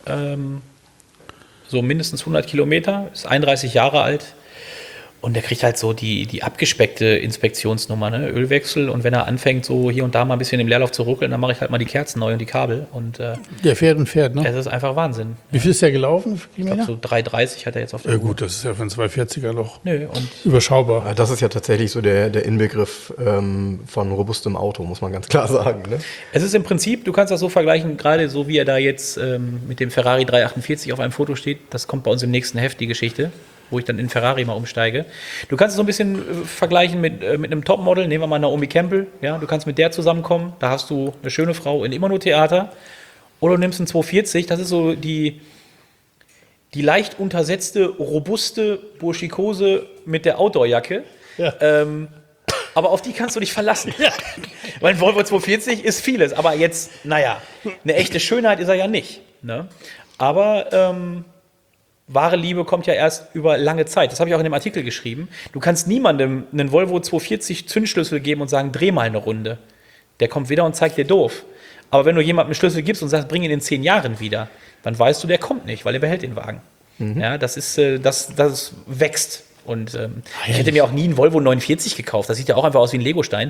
so mindestens 100 Kilometer, ist 31 Jahre alt. Und der kriegt halt so die abgespeckte Inspektionsnummer, ne? Ölwechsel. Und wenn er anfängt, so hier und da mal ein bisschen im Leerlauf zu ruckeln, dann mache ich halt mal die Kerzen neu und die Kabel. Und Der fährt und fährt, ne? es ist einfach Wahnsinn. Wie viel ist der gelaufen? Wie viel Ich glaube, Kilometer? so 3,30 hat er jetzt auf der Ja Uhr. gut, das ist ja für einen 240er noch Nö, und überschaubar. Das ist ja tatsächlich so der Inbegriff von robustem Auto, muss man ganz klar sagen. Ne? es ist im Prinzip, du kannst das so vergleichen, gerade so wie er da jetzt mit dem Ferrari 348 auf einem Foto steht. Das kommt bei uns im nächsten Heft, die Geschichte, wo ich dann in Ferrari mal umsteige. Du kannst es so ein bisschen vergleichen mit einem Topmodel. Nehmen wir mal Naomi Campbell. Ja, du kannst mit der zusammenkommen. Da hast du eine schöne Frau in immer nur Theater. Oder du nimmst einen 240. Das ist so die leicht untersetzte, robuste Burschikose mit der Outdoorjacke. Ja. aber auf die kannst du dich verlassen. Weil ein Volvo 240 ist vieles, aber jetzt, naja, eine echte Schönheit ist er ja nicht. Ne? Aber wahre Liebe kommt ja erst über lange Zeit. Das habe ich auch in dem Artikel geschrieben. Du kannst niemandem einen Volvo 240 Zündschlüssel geben und sagen, dreh mal eine Runde. Der kommt wieder und zeigt dir doof. Aber wenn du jemandem einen Schlüssel gibst und sagst, bring ihn in 10 Jahren wieder, dann weißt du, der kommt nicht, weil er behält den Wagen. Ja, das ist, das wächst. Und ich hätte mir auch nie einen Volvo 49 gekauft. Das sieht ja auch einfach aus wie ein Legostein.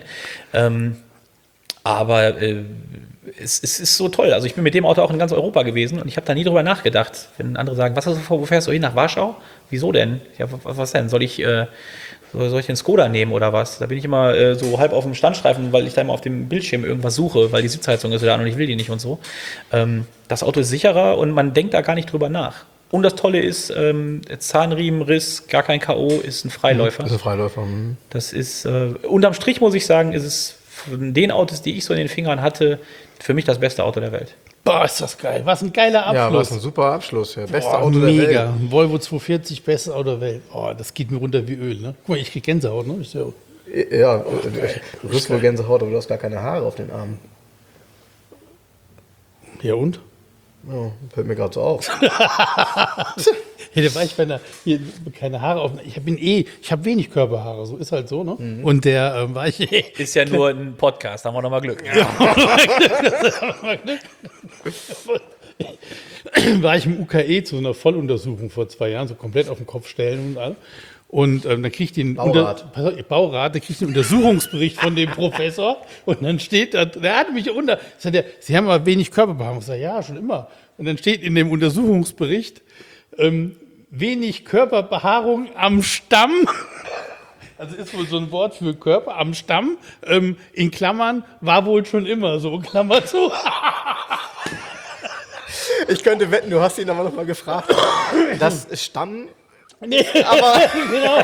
Aber es ist so toll. Also ich bin mit dem Auto auch in ganz Europa gewesen und ich habe da nie drüber nachgedacht. Wenn andere sagen, was hast du vor, wo fährst du hin? Nach Warschau? Wieso denn? Ja, was denn? Soll ich den Skoda nehmen oder was? Da bin ich immer so halb auf dem Standstreifen, weil ich da immer auf dem Bildschirm irgendwas suche, weil die Sitzheizung ist da und ich will die nicht und so. Das Auto ist sicherer und man denkt da gar nicht drüber nach. Und das Tolle ist, Zahnriemenriss, gar kein K.O., ist ein Freiläufer. Das ist ein Freiläufer. Das ist, unterm Strich muss ich sagen, ist es von den Autos, die ich so in den Fingern hatte, für mich das beste Auto der Welt. Boah, ist das geil. Was ein geiler Abschluss. Ja, was ein super Abschluss. Ja. Beste Boah, Auto der Welt. mega. Volvo 240, bestes Auto der Welt. Oh, das geht mir runter wie Öl. Ne? Guck mal, ich krieg Gänsehaut. Ne? Ja, du wirst wohl Gänsehaut, aber du hast gar keine Haare auf den Armen. Ja und? Ja, fällt mir gerade so auf. Ja, da war ich bei einer, hier, keine Haare auf. Ich habe wenig Körperhaare, so ist halt so, ne? Und der war ich. Ist ja nur ein Podcast, haben wir nochmal Glück. War ich im UKE zu einer Volluntersuchung vor 2 Jahren, so komplett auf den Kopf stellen und all. Und dann kriege ich den Baurat, da kriege ich den Untersuchungsbericht von dem Professor und dann steht da, der hat mich sagt er, Sie haben aber wenig Körperbehaarung. Ich sage, ja, schon immer. Und dann steht in dem Untersuchungsbericht, wenig Körperbehaarung am Stamm, also ist wohl so ein Wort für Körper, am Stamm, in Klammern, war wohl schon immer so, Klammer zu. Ich könnte wetten, du hast ihn aber noch mal gefragt. Das Stamm... Nee, aber genau.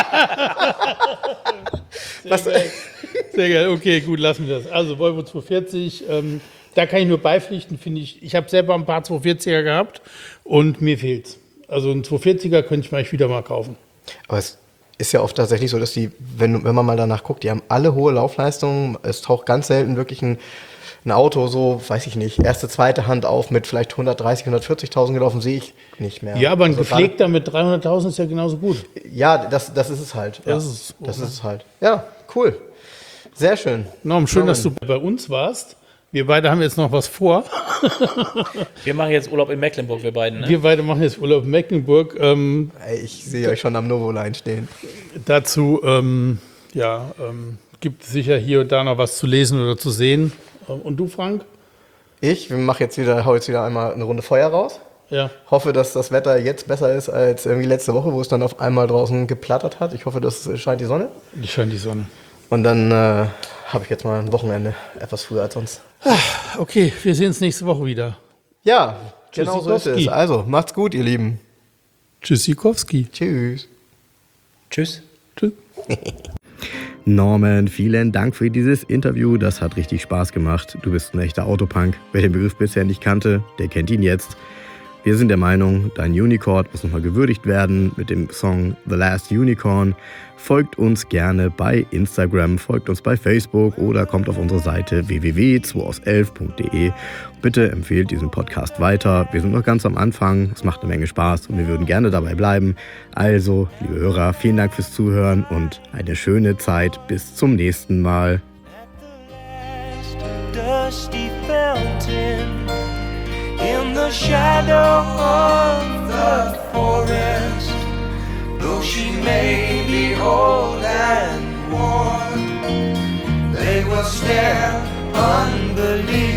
was, Sehr geil, okay, gut, lassen wir das. Also Volvo 240, da kann ich nur beipflichten, finde ich. Ich habe selber ein paar 240er gehabt und mir fehlt's. Also ein 240er könnte ich mal wieder mal kaufen. aber es ist ja oft tatsächlich so, dass die, wenn man mal danach guckt, die haben alle hohe Laufleistungen. Es taucht ganz selten wirklich ein Auto so, weiß ich nicht, erste, zweite Hand auf mit vielleicht 130.000, 140.000 gelaufen, sehe ich nicht mehr. Ja, aber ein Also gepflegter mit 300.000 ist ja genauso gut. ja, das ist es halt. Ja, Das ist es halt. Ja, cool. Sehr schön. Norm, schön, dass du bei uns warst. Wir beide haben jetzt noch was vor. Wir machen jetzt Urlaub in Mecklenburg, wir beiden. Ne? Wir beide machen jetzt Urlaub in Mecklenburg. Ey, ich sehe euch schon am Novoline stehen. Dazu gibt es sicher hier und da noch was zu lesen oder zu sehen. Und du, Frank? Hau jetzt wieder einmal eine Runde Feuer raus. Ja. Hoffe, dass das Wetter jetzt besser ist als irgendwie letzte Woche, wo es dann auf einmal draußen geplattert hat. Ich hoffe, das scheint die Sonne. Die scheint die Sonne. Und dann habe ich jetzt mal ein Wochenende etwas früher als sonst. Okay, wir sehen uns nächste Woche wieder. Ja, genau so ist Tschüssikowski. es. Also, macht's gut, ihr Lieben. Tschüssikowski. Tschüss. Tschüss. Tschüss. Norman, vielen Dank für dieses Interview. Das hat richtig Spaß gemacht. Du bist ein echter Autopunk. Wer den Begriff bisher nicht kannte, der kennt ihn jetzt. Wir sind der Meinung, dein Unicorn muss nochmal gewürdigt werden mit dem Song The Last Unicorn. Folgt uns gerne bei Instagram, folgt uns bei Facebook oder kommt auf unsere Seite www.2aus11.de. Bitte empfehlt diesen Podcast weiter. Wir sind noch ganz am Anfang, es macht eine Menge Spaß und wir würden gerne dabei bleiben. Also, liebe Hörer, vielen Dank fürs Zuhören und eine schöne Zeit. Bis zum nächsten Mal. Dusty fountain in the shadow of the forest, though she may be old and worn, they will stare unbelieving